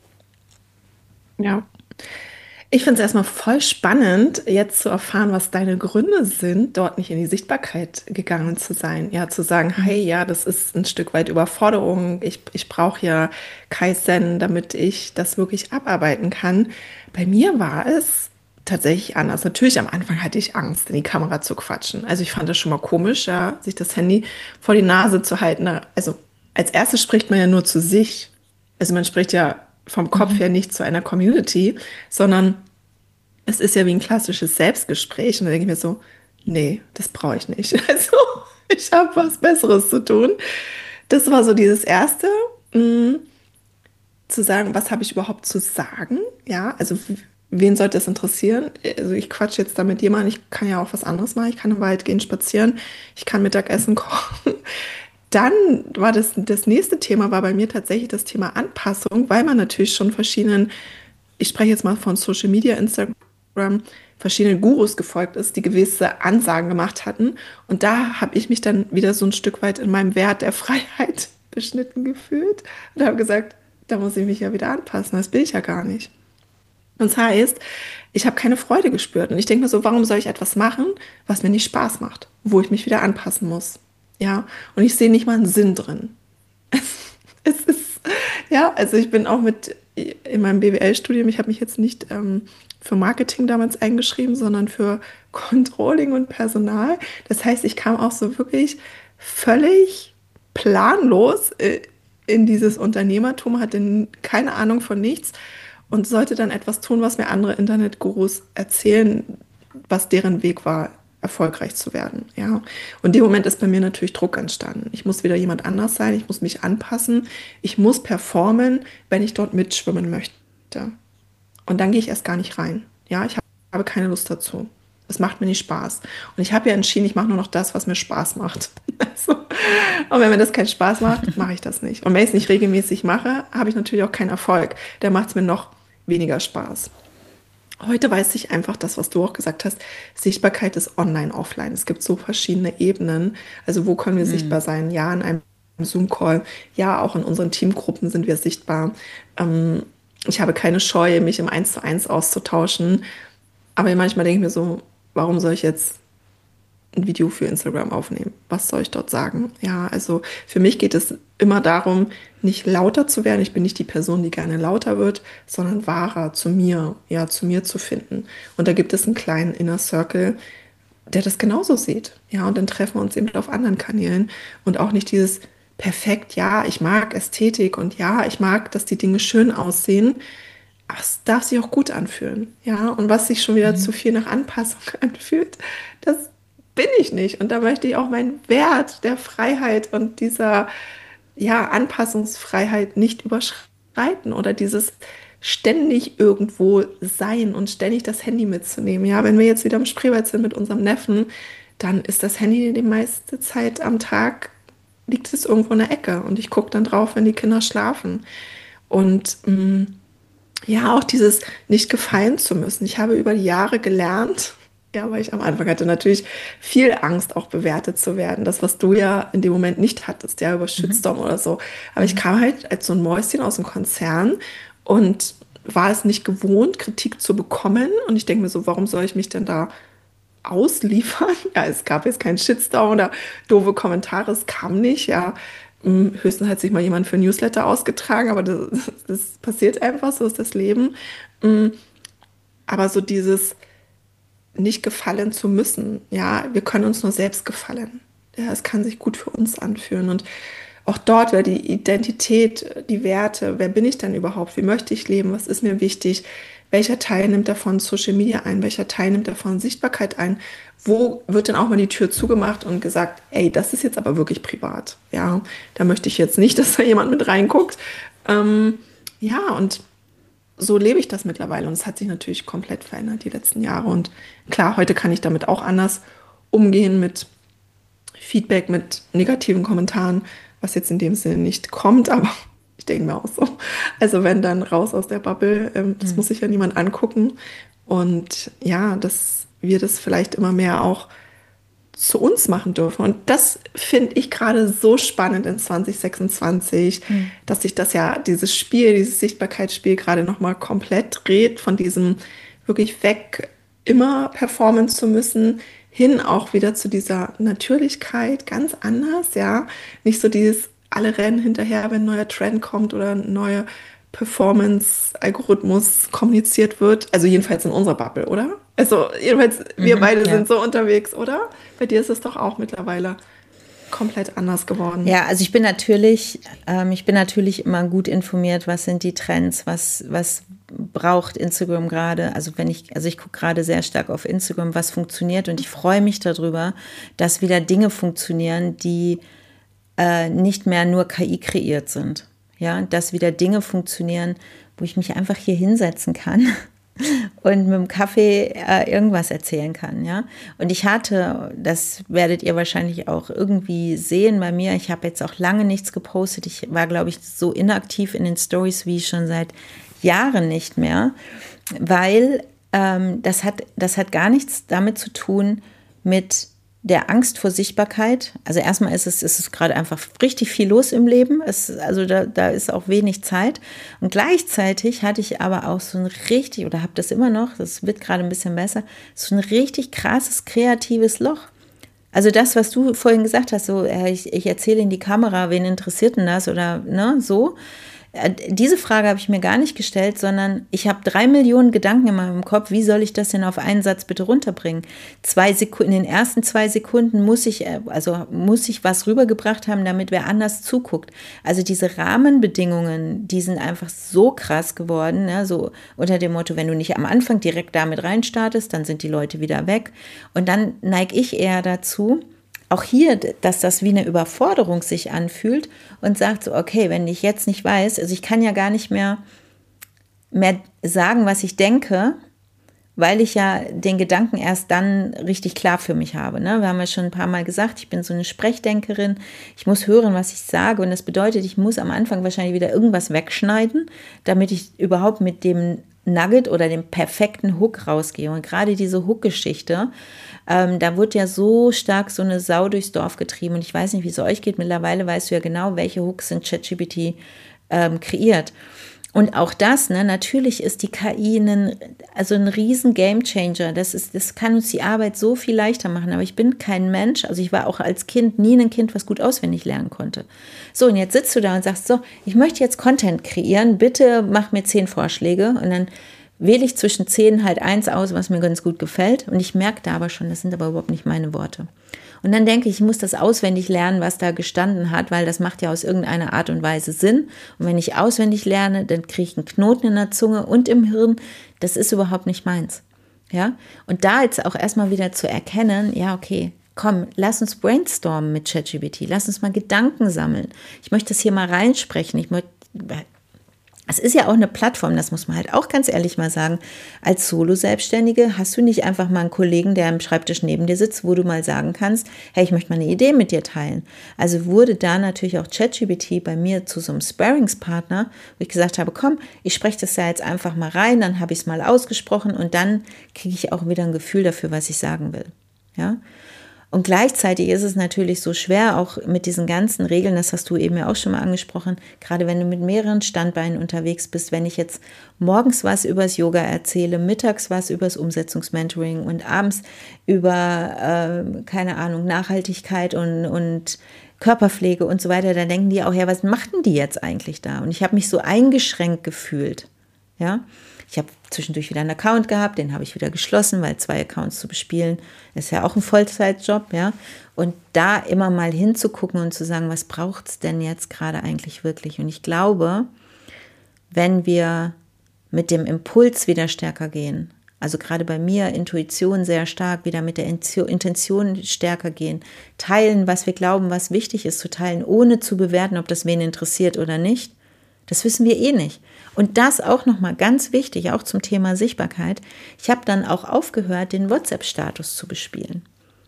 S2: Ja. Ich finde es erstmal voll spannend, jetzt zu erfahren, was deine Gründe sind, dort nicht in die Sichtbarkeit gegangen zu sein. Ja, zu sagen, hey, ja, das ist ein Stück weit Überforderung. Ich, ich brauche ja Kaizen, damit ich das wirklich abarbeiten kann. Bei mir war es tatsächlich anders. Natürlich am Anfang hatte ich Angst, in die Kamera zu quatschen. Also ich fand das schon mal komisch, ja, sich das Handy vor die Nase zu halten. Also als erstes spricht man ja nur zu sich. Also man spricht ja vom Kopf her nicht zu einer Community, sondern es ist ja wie ein klassisches Selbstgespräch. Und da denke ich mir so, nee, das brauche ich nicht. Also ich habe was Besseres zu tun. Das war so dieses Erste, mh, zu sagen, was habe ich überhaupt zu sagen? Ja, also wen sollte das interessieren? Also ich quatsche jetzt da mit jemandem, ich kann ja auch was anderes machen. Ich kann im Wald gehen, spazieren, ich kann Mittagessen kochen. dann war das, das nächste Thema war bei mir tatsächlich das Thema Anpassung, weil man natürlich schon verschiedenen, ich spreche jetzt mal von Social Media, Instagram, verschiedenen Gurus gefolgt ist, die gewisse Ansagen gemacht hatten. Und da habe ich mich dann wieder so ein Stück weit in meinem Wert der Freiheit beschnitten gefühlt und habe gesagt, da muss ich mich ja wieder anpassen, das will ich ja gar nicht. Und das heißt, ich habe keine Freude gespürt. Und ich denke mir so, warum soll ich etwas machen, was mir nicht Spaß macht, wo ich mich wieder anpassen muss? Ja, und ich sehe nicht mal einen Sinn drin. Es ist, ja, also ich bin auch mit in meinem B W L-Studium, ich habe mich jetzt nicht ähm, für Marketing damals eingeschrieben, sondern für Controlling und Personal. Das heißt, ich kam auch so wirklich völlig planlos äh, in dieses Unternehmertum, hatte keine Ahnung von nichts und sollte dann etwas tun, was mir andere Internetgurus erzählen, was deren Weg war, erfolgreich zu werden. Ja. Und in dem Moment ist bei mir natürlich Druck entstanden. Ich muss wieder jemand anders sein, ich muss mich anpassen, ich muss performen, wenn ich dort mitschwimmen möchte. Und dann gehe ich erst gar nicht rein. Ja, ich habe keine Lust dazu. Es macht mir nicht Spaß. Und ich habe ja entschieden, ich mache nur noch das, was mir Spaß macht. Also, und wenn mir das keinen Spaß macht, mache ich das nicht. Und wenn ich es nicht regelmäßig mache, habe ich natürlich auch keinen Erfolg. Da macht es mir noch weniger Spaß. Heute weiß ich einfach das, was du auch gesagt hast. Sichtbarkeit ist online, offline. Es gibt so verschiedene Ebenen. Also wo können wir mhm. sichtbar sein? Ja, in einem Zoom-Call. Ja, auch in unseren Teamgruppen sind wir sichtbar. Ähm, ich habe keine Scheu, mich im Eins zu eins auszutauschen. Aber manchmal denke ich mir so, warum soll ich jetzt ein Video für Instagram aufnehmen? Was soll ich dort sagen? Ja, also für mich geht es immer darum, nicht lauter zu werden. Ich bin nicht die Person, die gerne lauter wird, sondern wahrer zu mir, ja, zu mir zu finden. Und da gibt es einen kleinen Inner Circle, der das genauso sieht. Ja, und dann treffen wir uns eben auf anderen Kanälen und auch nicht dieses perfekt, ja, ich mag Ästhetik und ja, ich mag, dass die Dinge schön aussehen. Aber es darf sich auch gut anfühlen. Ja, und was sich schon wieder mhm. zu viel nach Anpassung anfühlt, das bin ich nicht. Und da möchte ich auch meinen Wert der Freiheit und dieser ja, Anpassungsfreiheit nicht überschreiten oder dieses ständig irgendwo sein und ständig das Handy mitzunehmen. Ja, wenn wir jetzt wieder im Spreewald sind mit unserem Neffen, dann ist das Handy die meiste Zeit am Tag, liegt es irgendwo in der Ecke und ich gucke dann drauf, wenn die Kinder schlafen. Und mh, ja, auch dieses nicht gefallen zu müssen. Ich habe über die Jahre gelernt, ja, weil ich am Anfang hatte natürlich viel Angst, auch bewertet zu werden. Das, was du ja in dem Moment nicht hattest, ja, über Shitstorm mhm. oder so. Aber ich kam halt als so ein Mäuschen aus dem Konzern und war es nicht gewohnt, Kritik zu bekommen. Und ich denke mir so, warum soll ich mich denn da ausliefern? Ja, es gab jetzt keinen Shitstorm oder doofe Kommentare, es kam nicht, ja. Höchstens hat sich mal jemand für ein Newsletter ausgetragen, aber das, das passiert einfach, so ist das Leben. Aber so dieses nicht gefallen zu müssen. Ja, wir können uns nur selbst gefallen. Ja, es kann sich gut für uns anfühlen. Und auch dort wäre die Identität, die Werte, wer bin ich denn überhaupt? Wie möchte ich leben? Was ist mir wichtig? Welcher Teil nimmt davon Social Media ein? Welcher Teil nimmt davon Sichtbarkeit ein? Wo wird denn auch mal die Tür zugemacht und gesagt, ey, das ist jetzt aber wirklich privat. Ja, da möchte ich jetzt nicht, dass da jemand mit reinguckt. Ähm, ja, und so lebe ich das mittlerweile und es hat sich natürlich komplett verändert die letzten Jahre. Und klar, heute kann ich damit auch anders umgehen mit Feedback, mit negativen Kommentaren, was jetzt in dem Sinne nicht kommt, aber ich denke mir auch so. Also wenn dann raus aus der Bubble, ähm, das mhm. muss sich ja niemand angucken. Und ja, dass wir das vielleicht immer mehr auch zu uns machen dürfen. Und das finde ich gerade so spannend in zwanzig sechsundzwanzig, mhm. dass sich das ja, dieses Spiel, dieses Sichtbarkeitsspiel gerade nochmal komplett dreht von diesem wirklich weg, immer performen zu müssen, hin auch wieder zu dieser Natürlichkeit, ganz anders, ja. Nicht so dieses, alle rennen hinterher, wenn ein neuer Trend kommt oder ein neuer Performance-Algorithmus kommuniziert wird. Also jedenfalls in unserer Bubble, oder? Also jedenfalls, wir mhm, beide ja. sind so unterwegs, oder? Bei dir ist es doch auch mittlerweile komplett anders geworden.
S1: Ja, also ich bin natürlich, ähm, ich bin natürlich immer gut informiert, was sind die Trends, was, was braucht Instagram gerade. Also wenn ich, also ich gucke gerade sehr stark auf Instagram, was funktioniert und ich freue mich darüber, dass wieder Dinge funktionieren, die äh, nicht mehr nur K I kreiert sind. Ja, dass wieder Dinge funktionieren, wo ich mich einfach hier hinsetzen kann und mit dem Kaffee äh, irgendwas erzählen kann, ja. Und ich hatte, das werdet ihr wahrscheinlich auch irgendwie sehen bei mir, ich habe jetzt auch lange nichts gepostet. Ich war, glaube ich, so inaktiv in den Stories wie schon seit Jahren nicht mehr, weil ähm, das hat, das hat gar nichts damit zu tun mit der Angst vor Sichtbarkeit. Also erstmal ist es, ist es gerade einfach richtig viel los im Leben. Es, also da, da ist auch wenig Zeit. Und gleichzeitig hatte ich aber auch so ein richtig, oder habe das immer noch, das wird gerade ein bisschen besser, so ein richtig krasses kreatives Loch. Also das, was du vorhin gesagt hast, so ich, ich erzähle in die Kamera, wen interessiert denn das oder ne, so. Diese Frage habe ich mir gar nicht gestellt, sondern ich habe drei Millionen Gedanken in meinem Kopf, wie soll ich das denn auf einen Satz bitte runterbringen? Zwei Sekunden, in den ersten zwei Sekunden muss ich, also muss ich was rübergebracht haben, damit wer anders zuguckt. Also diese Rahmenbedingungen, die sind einfach so krass geworden, ja, so unter dem Motto, wenn du nicht am Anfang direkt damit reinstartest, dann sind die Leute wieder weg. Und dann neige ich eher dazu, auch hier, dass das wie eine Überforderung sich anfühlt und sagt so, okay, wenn ich jetzt nicht weiß, also ich kann ja gar nicht mehr, mehr sagen, was ich denke, weil ich ja den Gedanken erst dann richtig klar für mich habe. Ne? Wir haben ja schon ein paar Mal gesagt, ich bin so eine Sprechdenkerin, ich muss hören, was ich sage und das bedeutet, ich muss am Anfang wahrscheinlich wieder irgendwas wegschneiden, damit ich überhaupt mit dem Nugget oder dem perfekten Hook rausgehe. Und gerade diese Hook-Geschichte, ähm, da wird ja so stark so eine Sau durchs Dorf getrieben. Und ich weiß nicht, wie es euch geht. Mittlerweile weißt du ja genau, welche Hooks in ChatGPT ähm, kreiert. Und auch das, ne, natürlich ist die K I ein, also ein riesen Gamechanger. Das ist, das kann uns die Arbeit so viel leichter machen. Aber ich bin kein Mensch, also ich war auch als Kind nie ein Kind, was gut auswendig lernen konnte. So, und jetzt sitzt du da und sagst so, ich möchte jetzt Content kreieren, bitte mach mir zehn Vorschläge. Und dann wähle ich zwischen zehn halt eins aus, was mir ganz gut gefällt. Und ich merke da aber schon, das sind aber überhaupt nicht meine Worte. Und dann denke ich, ich muss das auswendig lernen, was da gestanden hat, weil das macht ja aus irgendeiner Art und Weise Sinn. Und wenn ich auswendig lerne, dann kriege ich einen Knoten in der Zunge und im Hirn. Das ist überhaupt nicht meins. Ja? Und da jetzt auch erstmal wieder zu erkennen, ja, okay, komm, lass uns brainstormen mit ChatGPT. Lass uns mal Gedanken sammeln. Ich möchte das hier mal reinsprechen. Ich möchte... Es ist ja auch eine Plattform, das muss man halt auch ganz ehrlich mal sagen. Als Solo-Selbstständige hast du nicht einfach mal einen Kollegen, der am Schreibtisch neben dir sitzt, wo du mal sagen kannst, hey, ich möchte mal eine Idee mit dir teilen. Also wurde da natürlich auch ChatGPT bei mir zu so einem Sparringspartner, wo ich gesagt habe, komm, ich spreche das ja jetzt einfach mal rein, dann habe ich es mal ausgesprochen und dann kriege ich auch wieder ein Gefühl dafür, was ich sagen will. Ja? Und gleichzeitig ist es natürlich so schwer, auch mit diesen ganzen Regeln, das hast du eben ja auch schon mal angesprochen, gerade wenn du mit mehreren Standbeinen unterwegs bist, wenn ich jetzt morgens was übers Yoga erzähle, mittags was übers Umsetzungsmentoring und abends über, äh, keine Ahnung, Nachhaltigkeit und, und Körperpflege und so weiter, dann denken die auch, ja, was machten die jetzt eigentlich da? Und ich habe mich so eingeschränkt gefühlt, ja. Ich habe zwischendurch wieder einen Account gehabt, den habe ich wieder geschlossen, weil zwei Accounts zu bespielen ist ja auch ein Vollzeitjob, ja. Und da immer mal hinzugucken und zu sagen, was braucht es denn jetzt gerade eigentlich wirklich? Und ich glaube, wenn wir mit dem Impuls wieder stärker gehen, also gerade bei mir Intuition sehr stark, wieder mit der Intention stärker gehen, teilen, was wir glauben, was wichtig ist zu teilen, ohne zu bewerten, ob das wen interessiert oder nicht, das wissen wir eh nicht. Und das auch nochmal ganz wichtig, auch zum Thema Sichtbarkeit. Ich habe dann auch aufgehört, den WhatsApp-Status zu bespielen.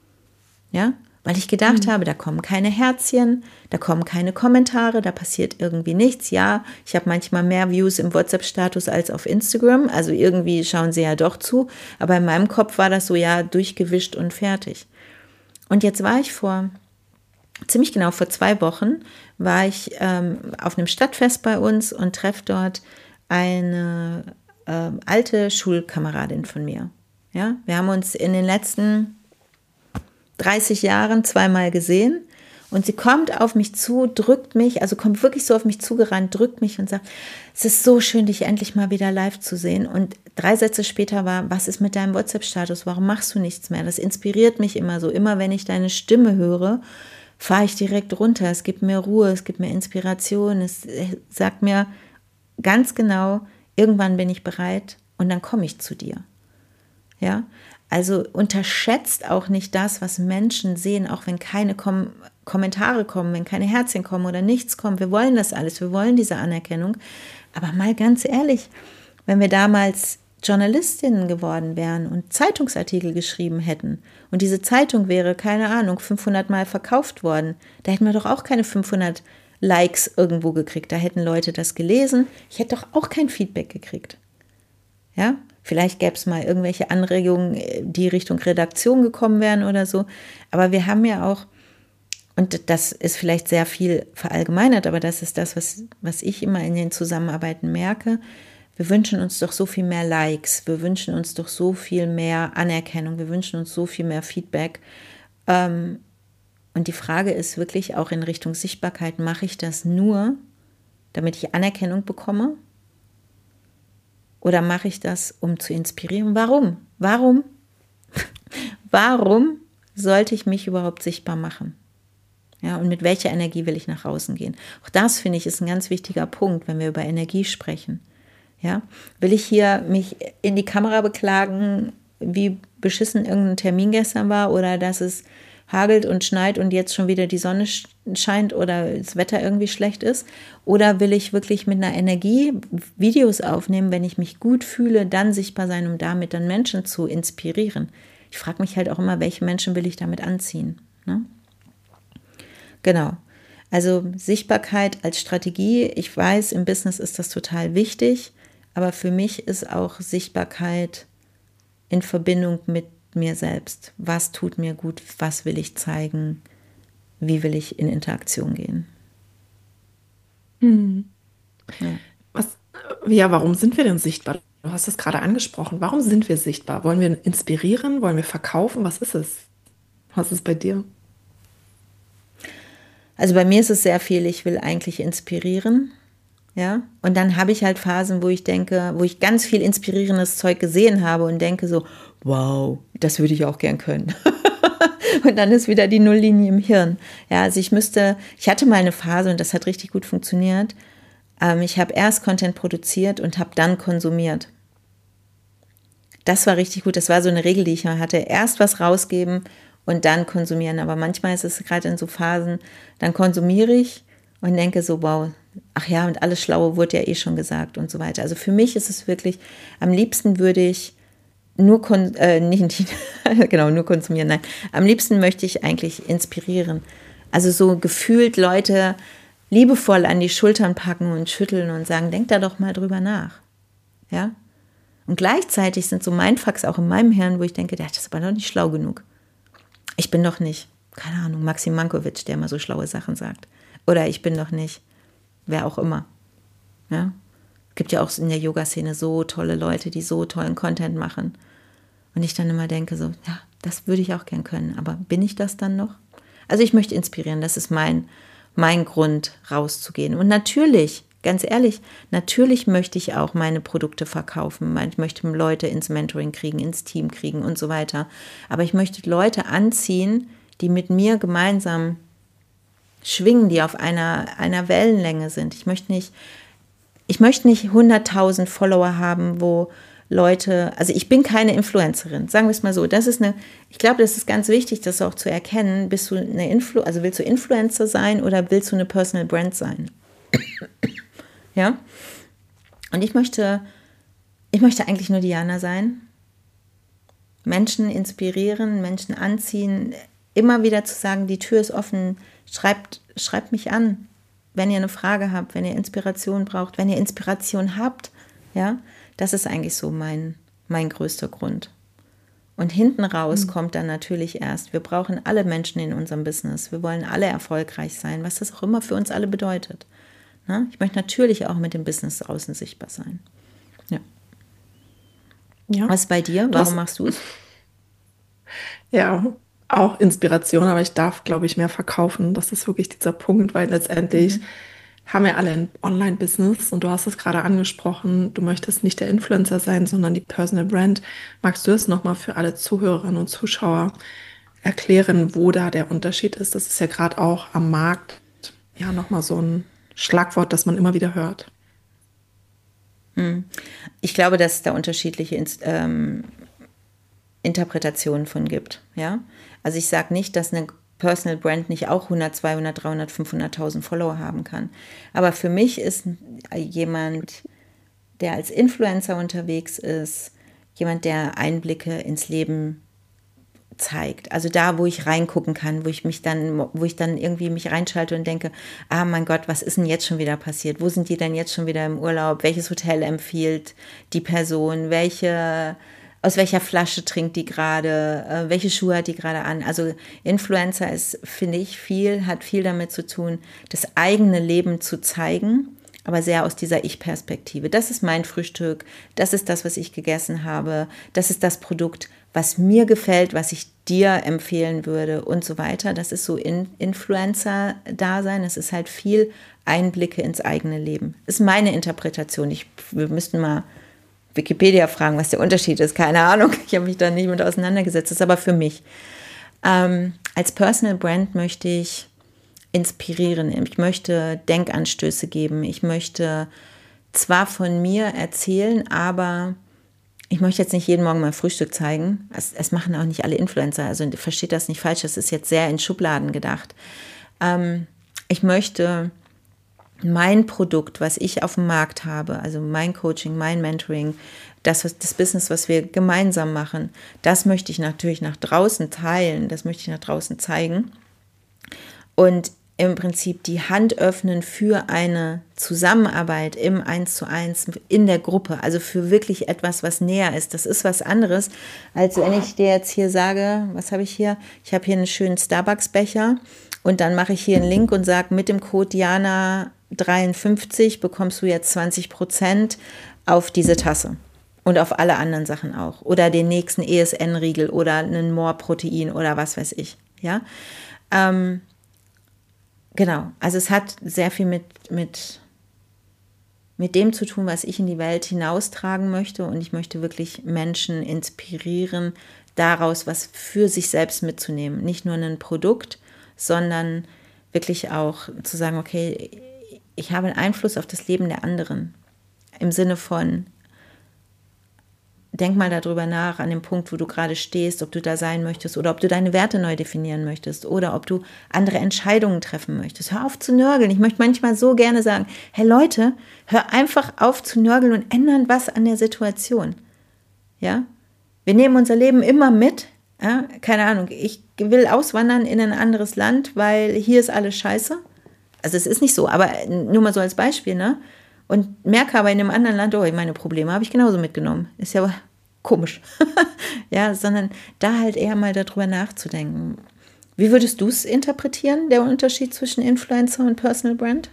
S1: Ja, weil ich gedacht mhm. habe, da kommen keine Herzchen, da kommen keine Kommentare, da passiert irgendwie nichts. Ja, ich habe manchmal mehr Views im WhatsApp-Status als auf Instagram, also irgendwie schauen sie ja doch zu. Aber in meinem Kopf war das so, ja, durchgewischt und fertig. Und jetzt war ich vor... Ziemlich genau vor zwei Wochen war ich ähm, auf einem Stadtfest bei uns und treffe dort eine ähm, alte Schulkameradin von mir. Ja, wir haben uns in den letzten dreißig Jahren zweimal gesehen und sie kommt auf mich zu, drückt mich, also kommt wirklich so auf mich zugerannt, drückt mich und sagt, es ist so schön, dich endlich mal wieder live zu sehen. Und drei Sätze später war, was ist mit deinem WhatsApp-Status? Warum machst du nichts mehr? Das inspiriert mich immer so. Immer wenn ich deine Stimme höre, fahre ich direkt runter, es gibt mir Ruhe, es gibt mir Inspiration, es sagt mir ganz genau, irgendwann bin ich bereit und dann komme ich zu dir. Ja, also unterschätzt auch nicht das, was Menschen sehen, auch wenn keine Kom- Kommentare kommen, wenn keine Herzchen kommen oder nichts kommt. Wir wollen das alles, wir wollen diese Anerkennung. Aber mal ganz ehrlich, wenn wir damals Journalistinnen geworden wären und Zeitungsartikel geschrieben hätten und diese Zeitung wäre, keine Ahnung, fünfhundert Mal verkauft worden, da hätten wir doch auch keine fünfhundert Likes irgendwo gekriegt. Da hätten Leute das gelesen. Ich hätte doch auch kein Feedback gekriegt. Ja, vielleicht gäbe es mal irgendwelche Anregungen, die Richtung Redaktion gekommen wären oder so. Aber wir haben ja auch, und das ist vielleicht sehr viel verallgemeinert, aber das ist das, was, was ich immer in den Zusammenarbeiten merke. Wir wünschen uns doch so viel mehr Likes, wir wünschen uns doch so viel mehr Anerkennung, wir wünschen uns so viel mehr Feedback. Ähm, und die Frage ist wirklich auch in Richtung Sichtbarkeit, mache ich das nur, damit ich Anerkennung bekomme? Oder mache ich das, um zu inspirieren? Warum? Warum? Warum sollte ich mich überhaupt sichtbar machen? Ja, und mit welcher Energie will ich nach außen gehen? Auch das, finde ich, ist ein ganz wichtiger Punkt, wenn wir über Energie sprechen. Ja, will ich hier mich in die Kamera beklagen, wie beschissen irgendein Termin gestern war oder dass es hagelt und schneit und jetzt schon wieder die Sonne scheint oder das Wetter irgendwie schlecht ist? Oder will ich wirklich mit einer Energie Videos aufnehmen, wenn ich mich gut fühle, dann sichtbar sein, um damit dann Menschen zu inspirieren? Ich frage mich halt auch immer, welche Menschen will ich damit anziehen? Ne? Genau. Also Sichtbarkeit als Strategie. Ich weiß, im Business ist das total wichtig. Aber für mich ist auch Sichtbarkeit in Verbindung mit mir selbst. Was tut mir gut? Was will ich zeigen? Wie will ich in Interaktion gehen?
S2: Hm. Ja. Was, ja, warum sind wir denn sichtbar? Du hast es gerade angesprochen. Warum sind wir sichtbar? Wollen wir inspirieren? Wollen wir verkaufen? Was ist es? Was ist bei dir?
S1: Also bei mir ist es sehr viel, ich will eigentlich inspirieren. Ja, und dann habe ich halt Phasen, wo ich denke, wo ich ganz viel inspirierendes Zeug gesehen habe und denke so, wow, das würde ich auch gern können. Und dann ist wieder die Nulllinie im Hirn. Ja, also ich müsste, ich hatte mal eine Phase und das hat richtig gut funktioniert. Ähm, ich habe erst Content produziert und habe dann konsumiert. Das war richtig gut. Das war so eine Regel, die ich mal hatte. Erst was rausgeben und dann konsumieren. Aber manchmal ist es gerade in so Phasen, dann konsumiere ich und denke so, wow, ach ja, und alles Schlaue wurde ja eh schon gesagt und so weiter. Also für mich ist es wirklich, am liebsten würde ich nur, kon- äh, nicht, nicht genau, nur konsumieren, nein, am liebsten möchte ich eigentlich inspirieren. Also so gefühlt Leute liebevoll an die Schultern packen und schütteln und sagen, denk da doch mal drüber nach. Ja? Und gleichzeitig sind so Mindfucks auch in meinem Hirn, wo ich denke, das ist aber noch nicht schlau genug. Ich bin doch nicht, keine Ahnung, Maxim Mankiewicz, der immer so schlaue Sachen sagt. Oder ich bin doch nicht, wer auch immer. Ja? Es gibt ja auch in der Yoga-Szene so tolle Leute, die so tollen Content machen. Und ich dann immer denke so, ja, das würde ich auch gern können. Aber bin ich das dann noch? Also ich möchte inspirieren, das ist mein, mein Grund, rauszugehen. Und natürlich, ganz ehrlich, natürlich möchte ich auch meine Produkte verkaufen. Ich möchte Leute ins Mentoring kriegen, ins Team kriegen und so weiter. Aber ich möchte Leute anziehen, die mit mir gemeinsam schwingen, die auf einer, einer Wellenlänge sind. Ich möchte nicht, ich möchte nicht hunderttausend Follower haben, wo Leute, also ich bin keine Influencerin, sagen wir es mal so. Das ist eine, ich glaube, das ist ganz wichtig, das auch zu erkennen. Bist du eine Influ, also willst du Influencer sein oder willst du eine Personal Brand sein? Ja? Und ich möchte, ich möchte eigentlich nur Diana sein. Menschen inspirieren, Menschen anziehen, immer wieder zu sagen, die Tür ist offen, schreibt, schreibt mich an, wenn ihr eine Frage habt, wenn ihr Inspiration braucht, wenn ihr Inspiration habt, ja, das ist eigentlich so mein, mein größter Grund. Und hinten raus mhm. kommt dann natürlich erst, wir brauchen alle Menschen in unserem Business, wir wollen alle erfolgreich sein, was das auch immer für uns alle bedeutet. Na? Ich möchte natürlich auch mit dem Business außen sichtbar sein. Ja. Ja. Was ist bei dir? Warum das, machst du es?
S2: Ja, auch Inspiration, aber ich darf, glaube ich, mehr verkaufen. Das ist wirklich dieser Punkt, weil letztendlich mhm. haben wir alle ein Online-Business und du hast es gerade angesprochen, du möchtest nicht der Influencer sein, sondern die Personal Brand. Magst du es nochmal für alle Zuhörerinnen und Zuschauer erklären, wo da der Unterschied ist? Das ist ja gerade auch am Markt ja nochmal so ein Schlagwort, das man immer wieder hört.
S1: Ich glaube, dass es da unterschiedliche Inst- ähm, Interpretationen von gibt. Ja? Also ich sage nicht, dass eine Personal Brand nicht auch hundert, zweihundert, dreihundert, fünfhunderttausend Follower haben kann. Aber für mich ist jemand, der als Influencer unterwegs ist, jemand, der Einblicke ins Leben zeigt. Also da, wo ich reingucken kann, wo ich mich dann, wo ich dann irgendwie mich reinschalte und denke, ah mein Gott, was ist denn jetzt schon wieder passiert? Wo sind die denn jetzt schon wieder im Urlaub? Welches Hotel empfiehlt die Person? Welche, aus welcher Flasche trinkt die gerade? Äh, welche Schuhe hat die gerade an? Also Influencer ist, finde ich, viel, hat viel damit zu tun, das eigene Leben zu zeigen, aber sehr aus dieser Ich-Perspektive. Das ist mein Frühstück, das ist das, was ich gegessen habe, das ist das Produkt, was mir gefällt, was ich dir empfehlen würde und so weiter. Das ist so In- Influencer-Dasein. Es ist halt viel Einblicke ins eigene Leben. Ist meine Interpretation. Ich, wir müssten mal Wikipedia fragen, was der Unterschied ist. Keine Ahnung. Ich habe mich da nicht mit auseinandergesetzt. Das ist aber für mich. Ähm, als Personal Brand möchte ich inspirieren. Ich möchte Denkanstöße geben. Ich möchte zwar von mir erzählen, aber ich möchte jetzt nicht jeden Morgen mein Frühstück zeigen. Es, es machen auch nicht alle Influencer. Also versteht das nicht falsch. Das ist jetzt sehr in Schubladen gedacht. Ähm, ich möchte mein Produkt, was ich auf dem Markt habe, also mein Coaching, mein Mentoring, das, was, das Business, was wir gemeinsam machen, das möchte ich natürlich nach draußen teilen. Das möchte ich nach draußen zeigen. Und im Prinzip die Hand öffnen für eine Zusammenarbeit im Eins zu Eins in der Gruppe, also für wirklich etwas, was näher ist. Das ist was anderes, als wenn ich dir jetzt hier sage, was habe ich hier? Ich habe hier einen schönen Starbucks-Becher und dann mache ich hier einen Link und sage, mit dem Code Diana dreiundfünfzig bekommst du jetzt zwanzig Prozent auf diese Tasse und auf alle anderen Sachen auch. Oder den nächsten E S N-Riegel oder einen More-Protein oder was weiß ich. Ja, ähm, Genau, also es hat sehr viel mit, mit, mit dem zu tun, was ich in die Welt hinaustragen möchte, und ich möchte wirklich Menschen inspirieren, daraus was für sich selbst mitzunehmen. Nicht nur ein Produkt, sondern wirklich auch zu sagen, okay, ich habe einen Einfluss auf das Leben der anderen. Im Sinne von, denk mal darüber nach, an dem Punkt, wo du gerade stehst, ob du da sein möchtest oder ob du deine Werte neu definieren möchtest oder ob du andere Entscheidungen treffen möchtest. Hör auf zu nörgeln. Ich möchte manchmal so gerne sagen, hey Leute, hör einfach auf zu nörgeln und ändern was an der Situation. Ja? Wir nehmen unser Leben immer mit. Ja? Keine Ahnung, ich will auswandern in ein anderes Land, weil hier ist alles scheiße. Also es ist nicht so, aber nur mal so als Beispiel, ne? Und merke aber in einem anderen Land, oh, meine Probleme habe ich genauso mitgenommen. Ist ja komisch. Ja, sondern da halt eher mal darüber nachzudenken. Wie würdest du es interpretieren, der Unterschied zwischen Influencer und Personal Brand?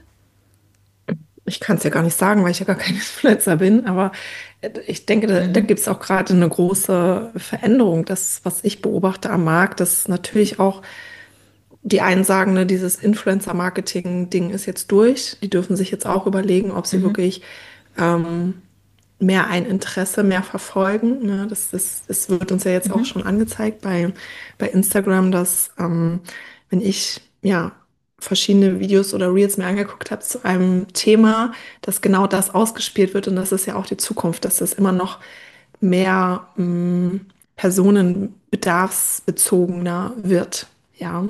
S2: Ich kann es ja gar nicht sagen, weil ich ja gar kein Influencer bin, aber ich denke, da, da
S1: Mhm.
S2: gibt es auch gerade eine große Veränderung. Das, was ich beobachte am Markt, das natürlich auch die einen sagen, ne, dieses Influencer-Marketing-Ding ist jetzt durch. Die dürfen sich jetzt auch überlegen, ob sie
S1: Mhm.
S2: wirklich ähm, mehr ein Interesse mehr verfolgen. Ne? Das, das, das wird uns ja jetzt auch
S1: Mhm.
S2: schon angezeigt bei, bei Instagram, dass ähm, wenn ich ja verschiedene Videos oder Reels mir angeguckt habe zu einem Thema, dass genau das ausgespielt wird, und das ist ja auch die Zukunft, dass das immer noch mehr mh, personenbedarfsbezogener wird. Ja.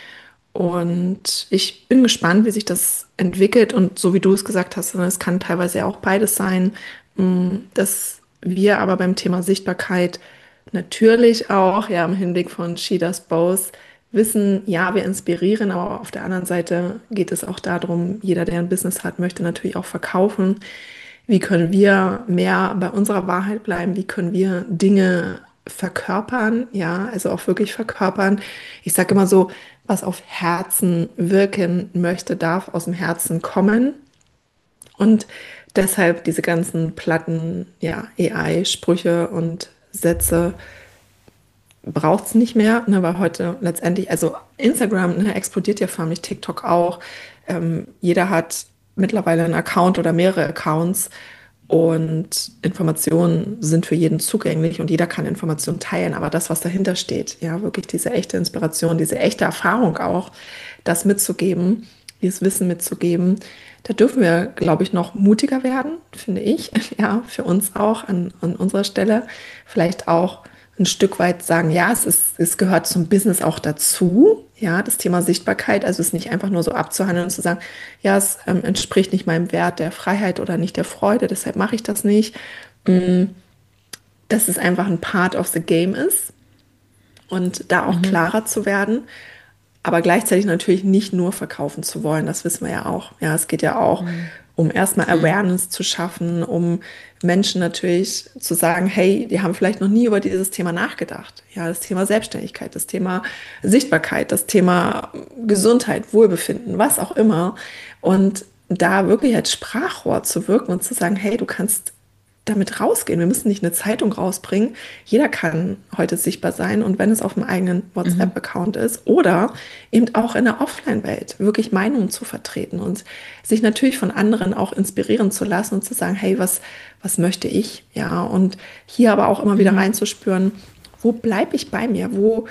S2: Und ich bin gespannt, wie sich das entwickelt. Und so wie du es gesagt hast, ne, es kann teilweise ja auch beides sein, mh, dass wir aber beim Thema Sichtbarkeit natürlich auch, ja, im Hinblick von She Does Both wissen, ja, wir inspirieren, aber auf der anderen Seite geht es auch darum, jeder, der ein Business hat, möchte natürlich auch verkaufen. Wie können wir mehr bei unserer Wahrheit bleiben? Wie können wir Dinge verkörpern? Ja, also auch wirklich verkörpern. Ich sage immer so, was auf Herzen wirken möchte, darf aus dem Herzen kommen. Und deshalb diese ganzen platten, ja, A I-Sprüche und Sätze braucht es nicht mehr, ne, weil heute letztendlich, also Instagram, ne, explodiert ja förmlich, TikTok auch. Ähm, jeder hat mittlerweile einen Account oder mehrere Accounts, und Informationen sind für jeden zugänglich und jeder kann Informationen teilen. Aber das, was dahinter steht, ja, wirklich diese echte Inspiration, diese echte Erfahrung auch, das mitzugeben, dieses Wissen mitzugeben, da dürfen wir, glaube ich, noch mutiger werden, finde ich, ja, für uns auch an, an unserer Stelle. Vielleicht auch ein Stück weit sagen, ja, es ist, es gehört zum Business auch dazu, ja, das Thema Sichtbarkeit, also es nicht einfach nur so abzuhandeln und zu sagen, ja, es ähm, entspricht nicht meinem Wert der Freiheit oder nicht der Freude, deshalb mache ich das nicht. Mm, dass es einfach ein Part of the game ist und da auch
S1: Mhm.
S2: klarer zu werden, aber gleichzeitig natürlich nicht nur verkaufen zu wollen, das wissen wir ja auch. Ja, es geht ja auch
S1: Mhm.
S2: um erstmal
S1: Mhm.
S2: Awareness zu schaffen, um Menschen natürlich zu sagen, hey, die haben vielleicht noch nie über dieses Thema nachgedacht. Ja, das Thema Selbstständigkeit, das Thema Sichtbarkeit, das Thema Gesundheit, Wohlbefinden, was auch immer. Und da wirklich als Sprachrohr zu wirken und zu sagen, hey, du kannst damit rausgehen. Wir müssen nicht eine Zeitung rausbringen. Jeder kann heute sichtbar sein und wenn es auf dem eigenen
S1: Mhm.
S2: WhatsApp-Account ist oder eben auch in der Offline-Welt wirklich Meinungen zu vertreten und sich natürlich von anderen auch inspirieren zu lassen und zu sagen, hey, was, was möchte ich? Ja, und hier aber auch immer wieder
S1: Mhm.
S2: reinzuspüren, wo bleibe ich bei mir? Wo,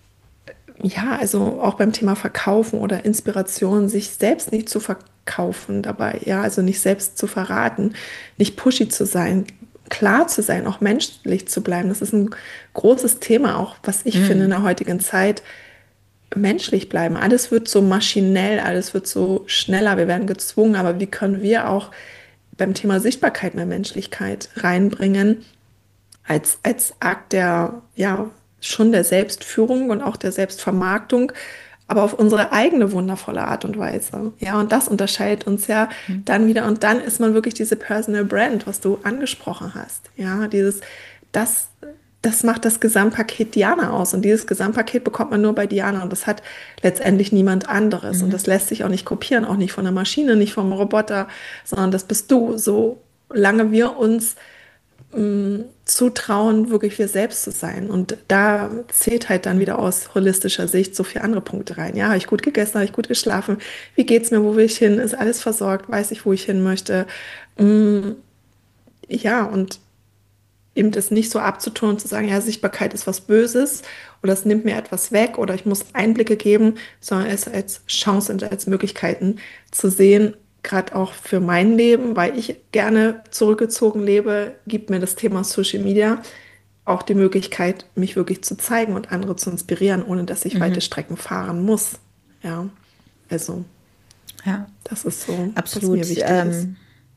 S2: ja, also auch beim Thema Verkaufen oder Inspiration, sich selbst nicht zu verkaufen dabei, ja, also nicht selbst zu verraten, nicht pushy zu sein, klar zu sein, auch menschlich zu bleiben. Das ist ein großes Thema, auch was ich finde in
S1: Mhm.
S2: der heutigen Zeit, menschlich bleiben. Alles wird so maschinell, alles wird so schneller, wir werden gezwungen, aber wie können wir auch beim Thema Sichtbarkeit mehr Menschlichkeit reinbringen? als, als Akt der, ja, schon der Selbstführung und auch der Selbstvermarktung, aber auf unsere eigene wundervolle Art und Weise. Ja, und das unterscheidet uns ja dann wieder. Und dann ist man wirklich diese Personal Brand, was du angesprochen hast. Ja, dieses, das, das macht das Gesamtpaket Diana aus. Und dieses Gesamtpaket bekommt man nur bei Diana. Und das hat letztendlich niemand anderes. Und
S1: Mhm.
S2: das lässt sich auch nicht kopieren, auch nicht von der Maschine, nicht vom Roboter, sondern das bist du. Solange wir uns mh, zutrauen, wirklich wir selbst zu sein. Und da zählt halt dann wieder aus holistischer Sicht so viele andere Punkte rein. Ja, habe ich gut gegessen, habe ich gut geschlafen? Wie geht's mir? Wo will ich hin? Ist alles versorgt? Weiß ich, wo ich hin möchte? Mm, ja, und eben das nicht so abzutun und zu sagen, ja, Sichtbarkeit ist was Böses oder es nimmt mir etwas weg oder ich muss Einblicke geben, sondern es als Chance und als Möglichkeiten zu sehen, gerade auch für mein Leben, weil ich gerne zurückgezogen lebe, gibt mir das Thema Social Media auch die Möglichkeit, mich wirklich zu zeigen und andere zu inspirieren, ohne dass ich weite
S1: Mhm.
S2: Strecken fahren muss. Ja, also
S1: Ja,
S2: das ist so, was
S1: absolut.
S2: mir wichtig ist.
S1: Ähm,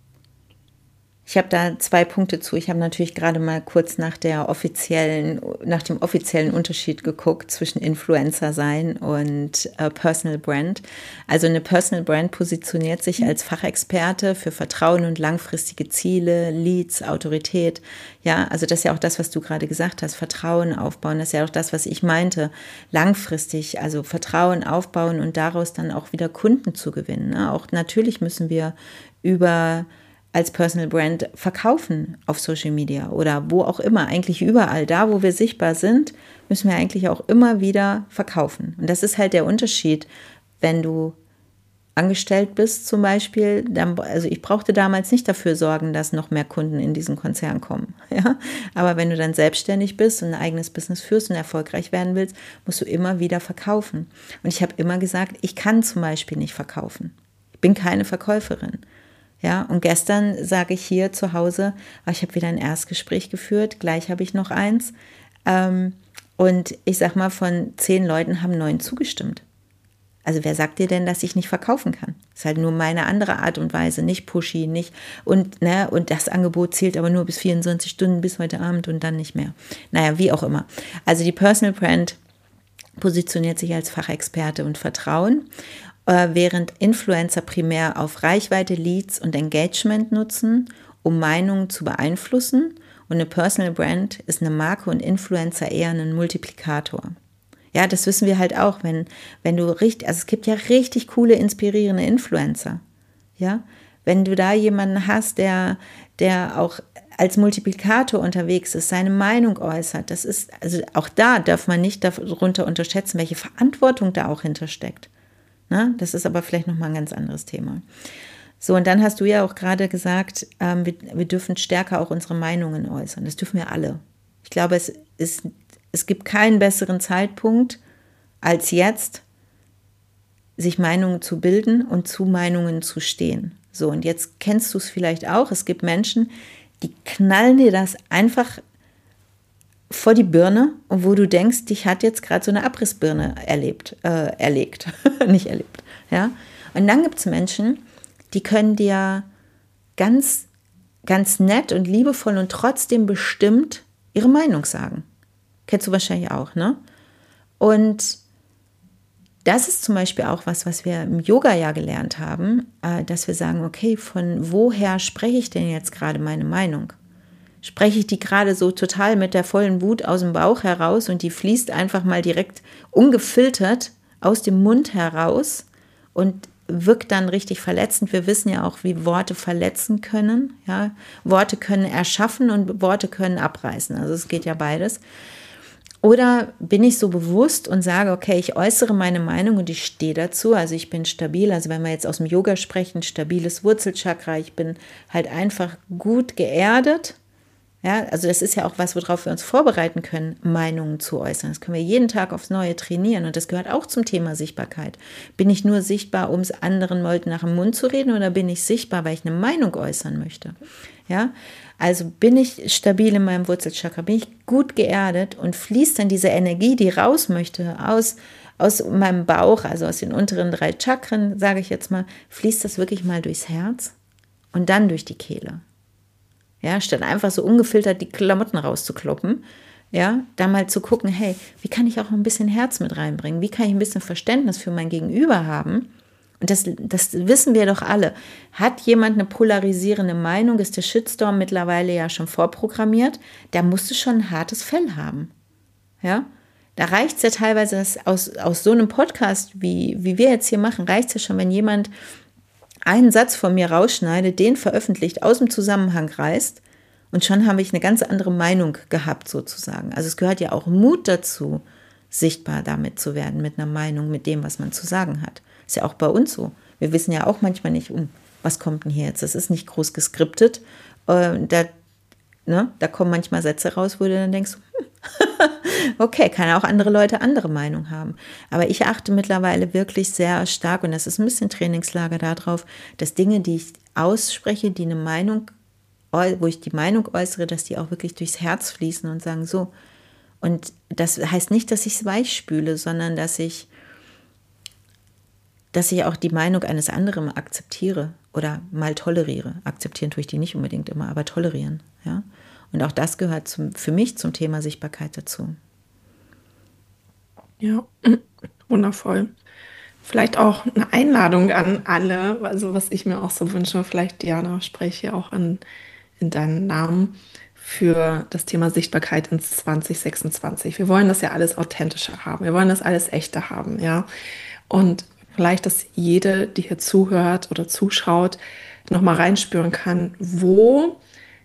S1: Ich habe da zwei Punkte zu. Ich habe natürlich gerade mal kurz nach der offiziellen, nach dem offiziellen Unterschied geguckt zwischen Influencer sein und äh, Personal Brand. Also eine Personal Brand positioniert sich als Fachexperte für Vertrauen und langfristige Ziele, Leads, Autorität. Ja, also das ist ja auch das, was du gerade gesagt hast. Vertrauen aufbauen, das ist ja auch das, was ich meinte. Langfristig, also Vertrauen aufbauen und daraus dann auch wieder Kunden zu gewinnen. Ne? Auch natürlich müssen wir über als Personal Brand verkaufen auf Social Media oder wo auch immer, eigentlich überall, da wo wir sichtbar sind, müssen wir eigentlich auch immer wieder verkaufen. Und das ist halt der Unterschied, wenn du angestellt bist zum Beispiel, dann, also ich brauchte damals nicht dafür sorgen, dass noch mehr Kunden in diesen Konzern kommen. Ja? Aber wenn du dann selbstständig bist und ein eigenes Business führst und erfolgreich werden willst, musst du immer wieder verkaufen. Und ich habe immer gesagt, ich kann zum Beispiel nicht verkaufen. Ich bin keine Verkäuferin. Ja, und gestern sage ich hier zu Hause, ich habe wieder ein Erstgespräch geführt, gleich habe ich noch eins. Ähm, und ich sag mal, von zehn Leuten haben neun zugestimmt. Also wer sagt dir denn, dass ich nicht verkaufen kann? Das ist halt nur meine andere Art und Weise, nicht pushy, nicht und, ne, und das Angebot zählt aber nur bis vierundzwanzig Stunden, bis heute Abend und dann nicht mehr. Naja, wie auch immer. Also die Personal Brand positioniert sich als Fachexperte und Vertrauen, während Influencer primär auf Reichweite, Leads und Engagement nutzen, um Meinungen zu beeinflussen. Und eine Personal Brand ist eine Marke und Influencer eher ein Multiplikator. Ja, das wissen wir halt auch, wenn, wenn du richtig, also es gibt ja richtig coole, inspirierende Influencer. Ja, wenn du da jemanden hast, der, der auch als Multiplikator unterwegs ist, seine Meinung äußert, das ist, also auch da darf man nicht darunter unterschätzen, welche Verantwortung da auch hintersteckt. Na, das ist aber vielleicht nochmal ein ganz anderes Thema. So, und dann hast du ja auch gerade gesagt, ähm, wir, wir dürfen stärker auch unsere Meinungen äußern. Das dürfen wir alle. Ich glaube, es, ist, es gibt keinen besseren Zeitpunkt als jetzt, sich Meinungen zu bilden und zu Meinungen zu stehen. So, und jetzt kennst du es vielleicht auch. Es gibt Menschen, die knallen dir das einfach vor die Birne und wo du denkst, dich hat jetzt gerade so eine Abrissbirne erlebt, äh, erlegt, nicht erlebt, ja. Und dann gibt es Menschen, die können dir ganz, ganz nett und liebevoll und trotzdem bestimmt ihre Meinung sagen. Kennst du wahrscheinlich auch, ne? Und das ist zum Beispiel auch was, was wir im Yoga ja gelernt haben, äh, dass wir sagen, okay, von woher spreche ich denn jetzt gerade meine Meinung? Spreche ich die gerade so total mit der vollen Wut aus dem Bauch heraus und die fließt einfach mal direkt ungefiltert aus dem Mund heraus und wirkt dann richtig verletzend. Wir wissen ja auch, wie Worte verletzen können. Ja? Worte können erschaffen und Worte können abreißen. Also es geht ja beides. Oder bin ich so bewusst und sage, okay, ich äußere meine Meinung und ich stehe dazu. Also ich bin stabil. Also wenn wir jetzt aus dem Yoga sprechen, stabiles Wurzelchakra. Ich bin halt einfach gut geerdet. Ja, also das ist ja auch was, worauf wir uns vorbereiten können, Meinungen zu äußern. Das können wir jeden Tag aufs Neue trainieren und das gehört auch zum Thema Sichtbarkeit. Bin ich nur sichtbar, um es anderen Leuten nach dem Mund zu reden oder bin ich sichtbar, weil ich eine Meinung äußern möchte? Ja, also bin ich stabil in meinem Wurzelchakra, bin ich gut geerdet und fließt dann diese Energie, die raus möchte, aus, aus meinem Bauch, also aus den unteren drei Chakren, sage ich jetzt mal, fließt das wirklich mal durchs Herz und dann durch die Kehle. Ja, statt einfach so ungefiltert die Klamotten rauszukloppen, ja, da mal zu gucken, hey, wie kann ich auch ein bisschen Herz mit reinbringen? Wie kann ich ein bisschen Verständnis für mein Gegenüber haben? Und das, das wissen wir doch alle. Hat jemand eine polarisierende Meinung, ist der Shitstorm mittlerweile ja schon vorprogrammiert, da musst du schon ein hartes Fell haben. Ja, da reicht es ja teilweise, dass aus, aus so einem Podcast, wie, wie wir jetzt hier machen, reicht es ja schon, wenn jemand einen Satz von mir rausschneidet, den veröffentlicht, aus dem Zusammenhang reißt und schon habe ich eine ganz andere Meinung gehabt sozusagen. Also es gehört ja auch Mut dazu, sichtbar damit zu werden, mit einer Meinung, mit dem, was man zu sagen hat. Ist ja auch bei uns so. Wir wissen ja auch manchmal nicht, um, was kommt denn hier jetzt? Das ist nicht groß geskriptet. Äh, da, ne, da kommen manchmal Sätze raus, wo du dann denkst, hm, okay, kann auch andere Leute andere Meinung haben. Aber ich achte mittlerweile wirklich sehr stark, und das ist ein bisschen Trainingslager darauf, dass Dinge, die ich ausspreche, die eine Meinung, wo ich die Meinung äußere, dass die auch wirklich durchs Herz fließen und sagen so. Und das heißt nicht, dass ich es weichspüle, sondern dass ich, dass ich auch die Meinung eines anderen akzeptiere oder mal toleriere. Akzeptieren tue ich die nicht unbedingt immer, aber tolerieren, ja. Und auch das gehört zum, für mich zum Thema Sichtbarkeit dazu.
S2: Ja, wundervoll. Vielleicht auch eine Einladung an alle, also was ich mir auch so wünsche, vielleicht Diana, spreche auch an, in deinen Namen für das Thema Sichtbarkeit in zwanzig sechsundzwanzig. Wir wollen das ja alles authentischer haben, wir wollen das alles echter haben, ja. Und vielleicht, dass jede, die hier zuhört oder zuschaut, nochmal reinspüren kann, wo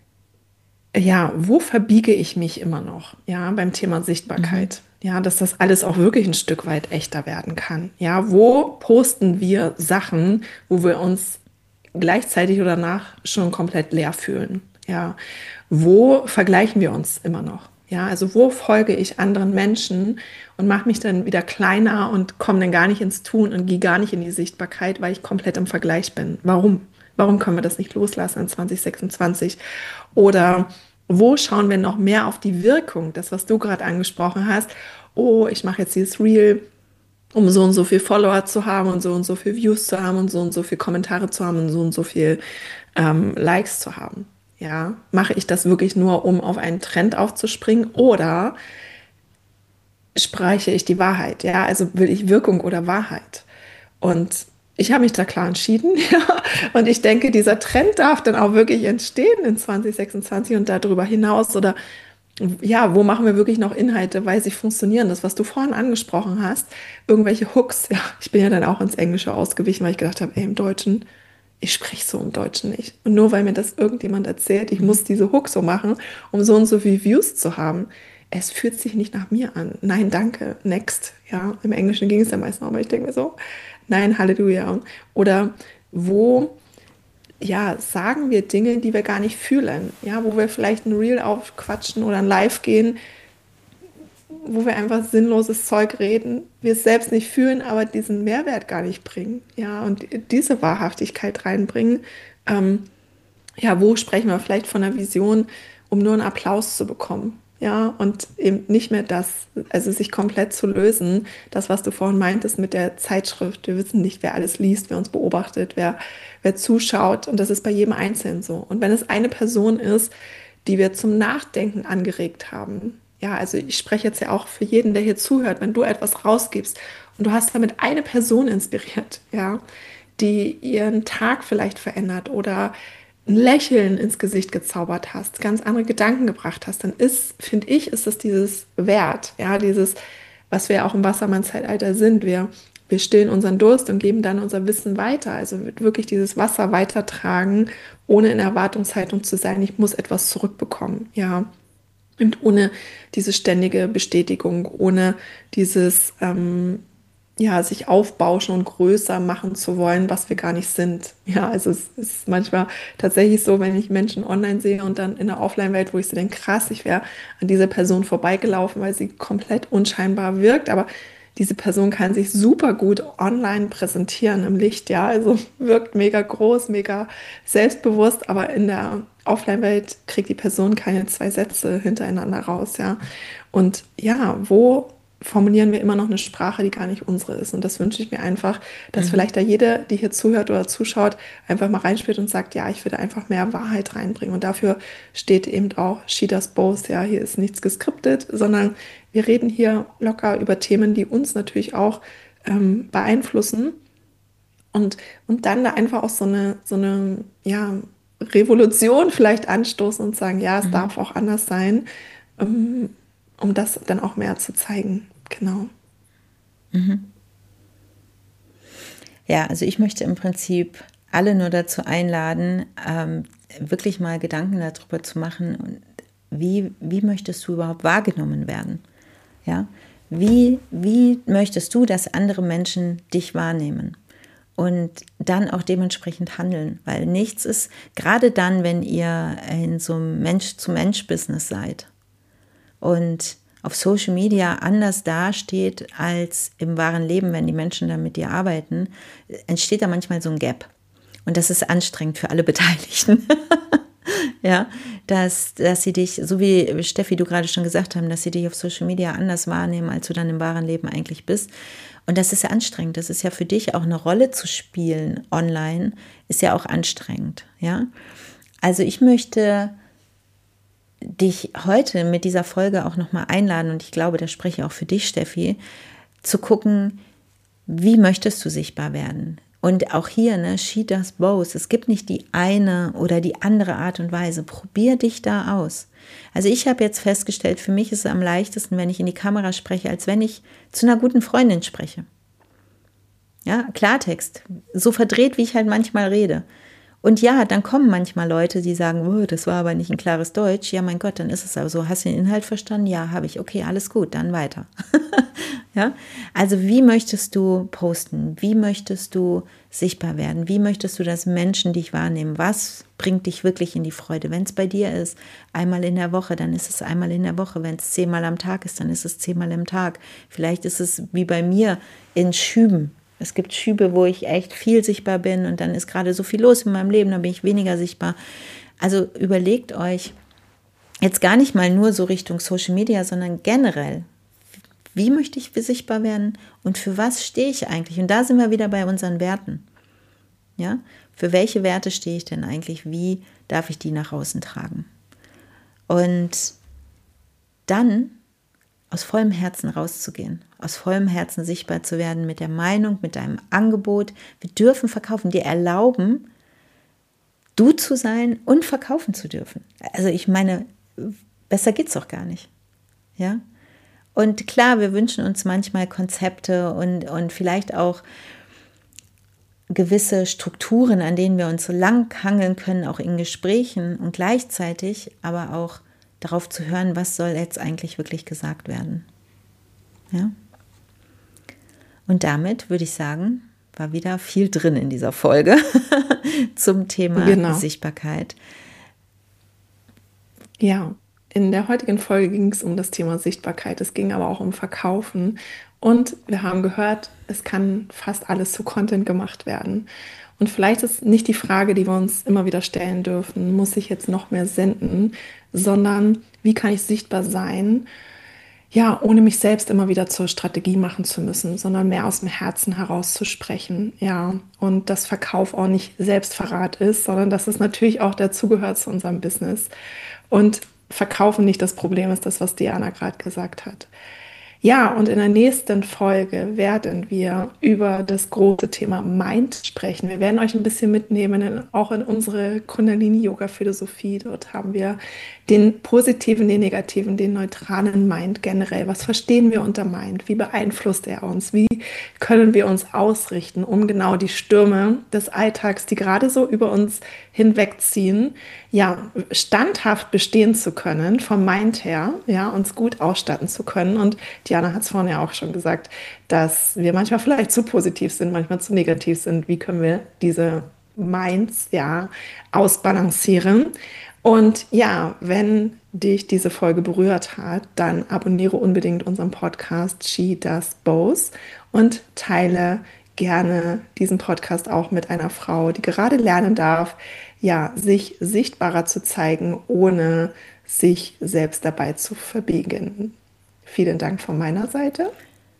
S2: Ja, wo verbiege ich mich immer noch, ja, beim Thema Sichtbarkeit? Mhm. Ja, dass das alles auch wirklich ein Stück weit echter werden kann. Ja, wo posten wir Sachen, wo wir uns gleichzeitig oder danach schon komplett leer fühlen? Ja, wo vergleichen wir uns immer noch? Ja, also wo folge ich anderen Menschen und mache mich dann wieder kleiner und komme dann gar nicht ins Tun und gehe gar nicht in die Sichtbarkeit, weil ich komplett im Vergleich bin. Warum? Warum können wir das nicht loslassen in zwanzig sechsundzwanzig? Oder wo schauen wir noch mehr auf die Wirkung, das, was du gerade angesprochen hast? Oh, ich mache jetzt dieses Reel, um so und so viel Follower zu haben und so und so viel Views zu haben und so und so viel Kommentare zu haben und so und so viel ähm, Likes zu haben. Ja, mache ich das wirklich nur, um auf einen Trend aufzuspringen, oder spreche ich die Wahrheit? Ja, also will ich Wirkung oder Wahrheit? Und ich habe mich da klar entschieden, ja. Und ich denke, dieser Trend darf dann auch wirklich entstehen in zwanzig sechsundzwanzig und darüber hinaus. Oder ja, wo machen wir wirklich noch Inhalte, weil sie funktionieren? Das, was du vorhin angesprochen hast, irgendwelche Hooks. Ja, ich bin ja dann auch ins Englische ausgewichen, weil ich gedacht habe, ey, im Deutschen, ich spreche so im Deutschen nicht. Und nur weil mir das irgendjemand erzählt, ich muss diese Hooks so machen, um so und so viel Views zu haben. Es fühlt sich nicht nach mir an. Nein, danke, next. Ja, im Englischen ging es ja meist noch, aber ich denke mir so, nein, Halleluja. Oder wo, ja, sagen wir Dinge, die wir gar nicht fühlen. Ja, wo wir vielleicht ein Reel aufquatschen oder ein Live gehen, wo wir einfach sinnloses Zeug reden, wir es selbst nicht fühlen, aber diesen Mehrwert gar nicht bringen. Ja, und diese Wahrhaftigkeit reinbringen. Ähm, ja, wo sprechen wir vielleicht von einer Vision, um nur einen Applaus zu bekommen? Ja, und eben nicht mehr das, also sich komplett zu lösen, das, was du vorhin meintest mit der Zeitschrift. Wir wissen nicht, wer alles liest, wer uns beobachtet, wer, wer zuschaut. Und das ist bei jedem Einzelnen so. Und wenn es eine Person ist, die wir zum Nachdenken angeregt haben, ja, also ich spreche jetzt ja auch für jeden, der hier zuhört, wenn du etwas rausgibst und du hast damit eine Person inspiriert, ja, die ihren Tag vielleicht verändert oder ein Lächeln ins Gesicht gezaubert hast, ganz andere Gedanken gebracht hast, dann ist, finde ich, ist es dieses Wert, ja, dieses, was wir auch im Wassermann-Zeitalter sind. Wir, wir stillen unseren Durst und geben dann unser Wissen weiter. Also wirklich dieses Wasser weitertragen, ohne in Erwartungshaltung zu sein, ich muss etwas zurückbekommen, ja. Und ohne diese ständige Bestätigung, ohne dieses, ähm, ja, sich aufbauschen und größer machen zu wollen, was wir gar nicht sind. Ja, also es ist manchmal tatsächlich so, wenn ich Menschen online sehe und dann in der Offline-Welt, wo ich so denke, krass, ich wäre an dieser Person vorbeigelaufen, weil sie komplett unscheinbar wirkt, aber diese Person kann sich super gut online präsentieren im Licht, ja, also wirkt mega groß, mega selbstbewusst, aber in der Offline-Welt kriegt die Person keine zwei Sätze hintereinander raus, ja. Und ja, wo formulieren wir immer noch eine Sprache, die gar nicht unsere ist. Und das wünsche ich mir einfach, dass
S1: Mhm.
S2: vielleicht da jede, die hier zuhört oder zuschaut, einfach mal reinspielt und sagt, ja, ich würde einfach mehr Wahrheit reinbringen. Und dafür steht eben auch She Does Both. Ja, hier ist nichts geskriptet, sondern wir reden hier locker über Themen, die uns natürlich auch ähm, beeinflussen. Und, und dann da einfach auch so eine, so eine, ja, Revolution vielleicht anstoßen und sagen, ja, es
S1: Mhm.
S2: darf auch anders sein, ähm, um das dann auch mehr zu zeigen. Genau.
S1: Mhm. Ja, also ich möchte im Prinzip alle nur dazu einladen, ähm, wirklich mal Gedanken darüber zu machen, und wie, wie möchtest du überhaupt wahrgenommen werden? Ja? Wie, wie möchtest du, dass andere Menschen dich wahrnehmen? Und dann auch dementsprechend handeln, weil nichts ist, gerade dann, wenn ihr in so einem Mensch-zu-Mensch-Business seid und auf Social Media anders dasteht als im wahren Leben, wenn die Menschen dann mit dir arbeiten, entsteht da manchmal so ein Gap. Und das ist anstrengend für alle Beteiligten. Ja, dass, dass sie dich, so wie Steffi, du gerade schon gesagt haben, dass sie dich auf Social Media anders wahrnehmen, als du dann im wahren Leben eigentlich bist. Und das ist ja anstrengend. Das ist ja für dich auch eine Rolle zu spielen online, ist ja auch anstrengend. Ja, also ich möchte dich heute mit dieser Folge auch nochmal einladen, und ich glaube, da spreche ich auch für dich, Steffi, zu gucken, wie möchtest du sichtbar werden? Und auch hier, ne, She Does Both. Es gibt nicht die eine oder die andere Art und Weise. Probier dich da aus. Also ich habe jetzt festgestellt, für mich ist es am leichtesten, wenn ich in die Kamera spreche, als wenn ich zu einer guten Freundin spreche. Ja, Klartext. So verdreht, wie ich halt manchmal rede. Und ja, dann kommen manchmal Leute, die sagen, oh, das war aber nicht ein klares Deutsch. Ja, mein Gott, dann ist es aber so. Hast du den Inhalt verstanden? Ja, habe ich. Okay, alles gut, dann weiter. Ja? Also wie möchtest du posten? Wie möchtest du sichtbar werden? Wie möchtest du, dass Menschen dich wahrnehmen? Was bringt dich wirklich in die Freude? Wenn es bei dir ist, einmal in der Woche, dann ist es einmal in der Woche. Wenn es zehnmal am Tag ist, dann ist es zehnmal am Tag. Vielleicht ist es wie bei mir in Schüben. Es gibt Schübe, wo ich echt viel sichtbar bin und dann ist gerade so viel los in meinem Leben, dann bin ich weniger sichtbar. Also überlegt euch jetzt gar nicht mal nur so Richtung Social Media, sondern generell, wie möchte ich sichtbar werden und für was stehe ich eigentlich? Und da sind wir wieder bei unseren Werten. Ja? Für welche Werte stehe ich denn eigentlich? Wie darf ich die nach außen tragen? Und dann aus vollem Herzen rauszugehen, aus vollem Herzen sichtbar zu werden mit der Meinung, mit deinem Angebot. Wir dürfen verkaufen, dir erlauben, du zu sein und verkaufen zu dürfen. Also ich meine, besser geht's doch gar nicht. Ja? Und klar, wir wünschen uns manchmal Konzepte und, und vielleicht auch gewisse Strukturen, an denen wir uns so lang hangeln können, auch in Gesprächen und gleichzeitig aber auch darauf zu hören, was soll jetzt eigentlich wirklich gesagt werden. Ja? Und damit würde ich sagen, war wieder viel drin in dieser Folge zum Thema
S2: Genau.
S1: Sichtbarkeit.
S2: Ja, in der heutigen Folge ging es um das Thema Sichtbarkeit. Es ging aber auch um Verkaufen. Und wir haben gehört, es kann fast alles zu Content gemacht werden. Und vielleicht ist nicht die Frage, die wir uns immer wieder stellen dürfen, muss ich jetzt noch mehr senden, sondern wie kann ich sichtbar sein, ja, ohne mich selbst immer wieder zur Strategie machen zu müssen, sondern mehr aus dem Herzen heraus zu sprechen, ja. Und dass Verkauf auch nicht Selbstverrat ist, sondern dass es natürlich auch dazugehört zu unserem Business. Und Verkaufen nicht das Problem ist, das, was Diana gerade gesagt hat. Ja, und in der nächsten Folge werden wir über das große Thema Mind sprechen. Wir werden euch ein bisschen mitnehmen, in, auch in unsere Kundalini-Yoga-Philosophie. Dort haben wir den positiven, den negativen, den neutralen Mind generell. Was verstehen wir unter Mind? Wie beeinflusst er uns? Wie können wir uns ausrichten, um genau die Stürme des Alltags, die gerade so über uns hinwegziehen, ja, standhaft bestehen zu können, vom Mind her, ja, uns gut ausstatten zu können. Und Diana hat es vorhin ja auch schon gesagt, dass wir manchmal vielleicht zu positiv sind, manchmal zu negativ sind. Wie können wir diese Minds, ja, ausbalancieren? Und ja, wenn dich diese Folge berührt hat, dann abonniere unbedingt unseren Podcast She Does Both und teile gerne diesen Podcast auch mit einer Frau, die gerade lernen darf, ja, sich sichtbarer zu zeigen, ohne sich selbst dabei zu verbiegen. Vielen Dank von meiner Seite.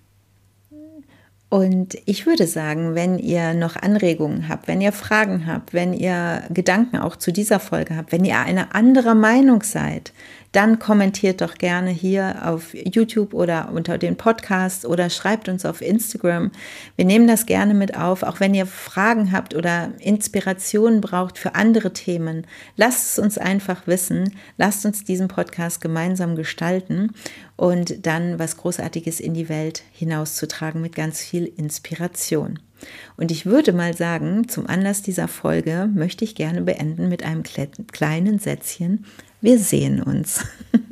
S1: Und ich würde sagen, wenn ihr noch Anregungen habt, wenn ihr Fragen habt, wenn ihr Gedanken auch zu dieser Folge habt, wenn ihr eine andere Meinung seid, dann kommentiert doch gerne hier auf YouTube oder unter den Podcast oder schreibt uns auf Instagram. Wir nehmen das gerne mit auf, auch wenn ihr Fragen habt oder Inspirationen braucht für andere Themen. Lasst es uns einfach wissen. Lasst uns diesen Podcast gemeinsam gestalten und dann was Großartiges in die Welt hinauszutragen mit ganz viel Inspiration. Und ich würde mal sagen, zum Anlass dieser Folge möchte ich gerne beenden mit einem kleinen Sätzchen. Wir sehen uns.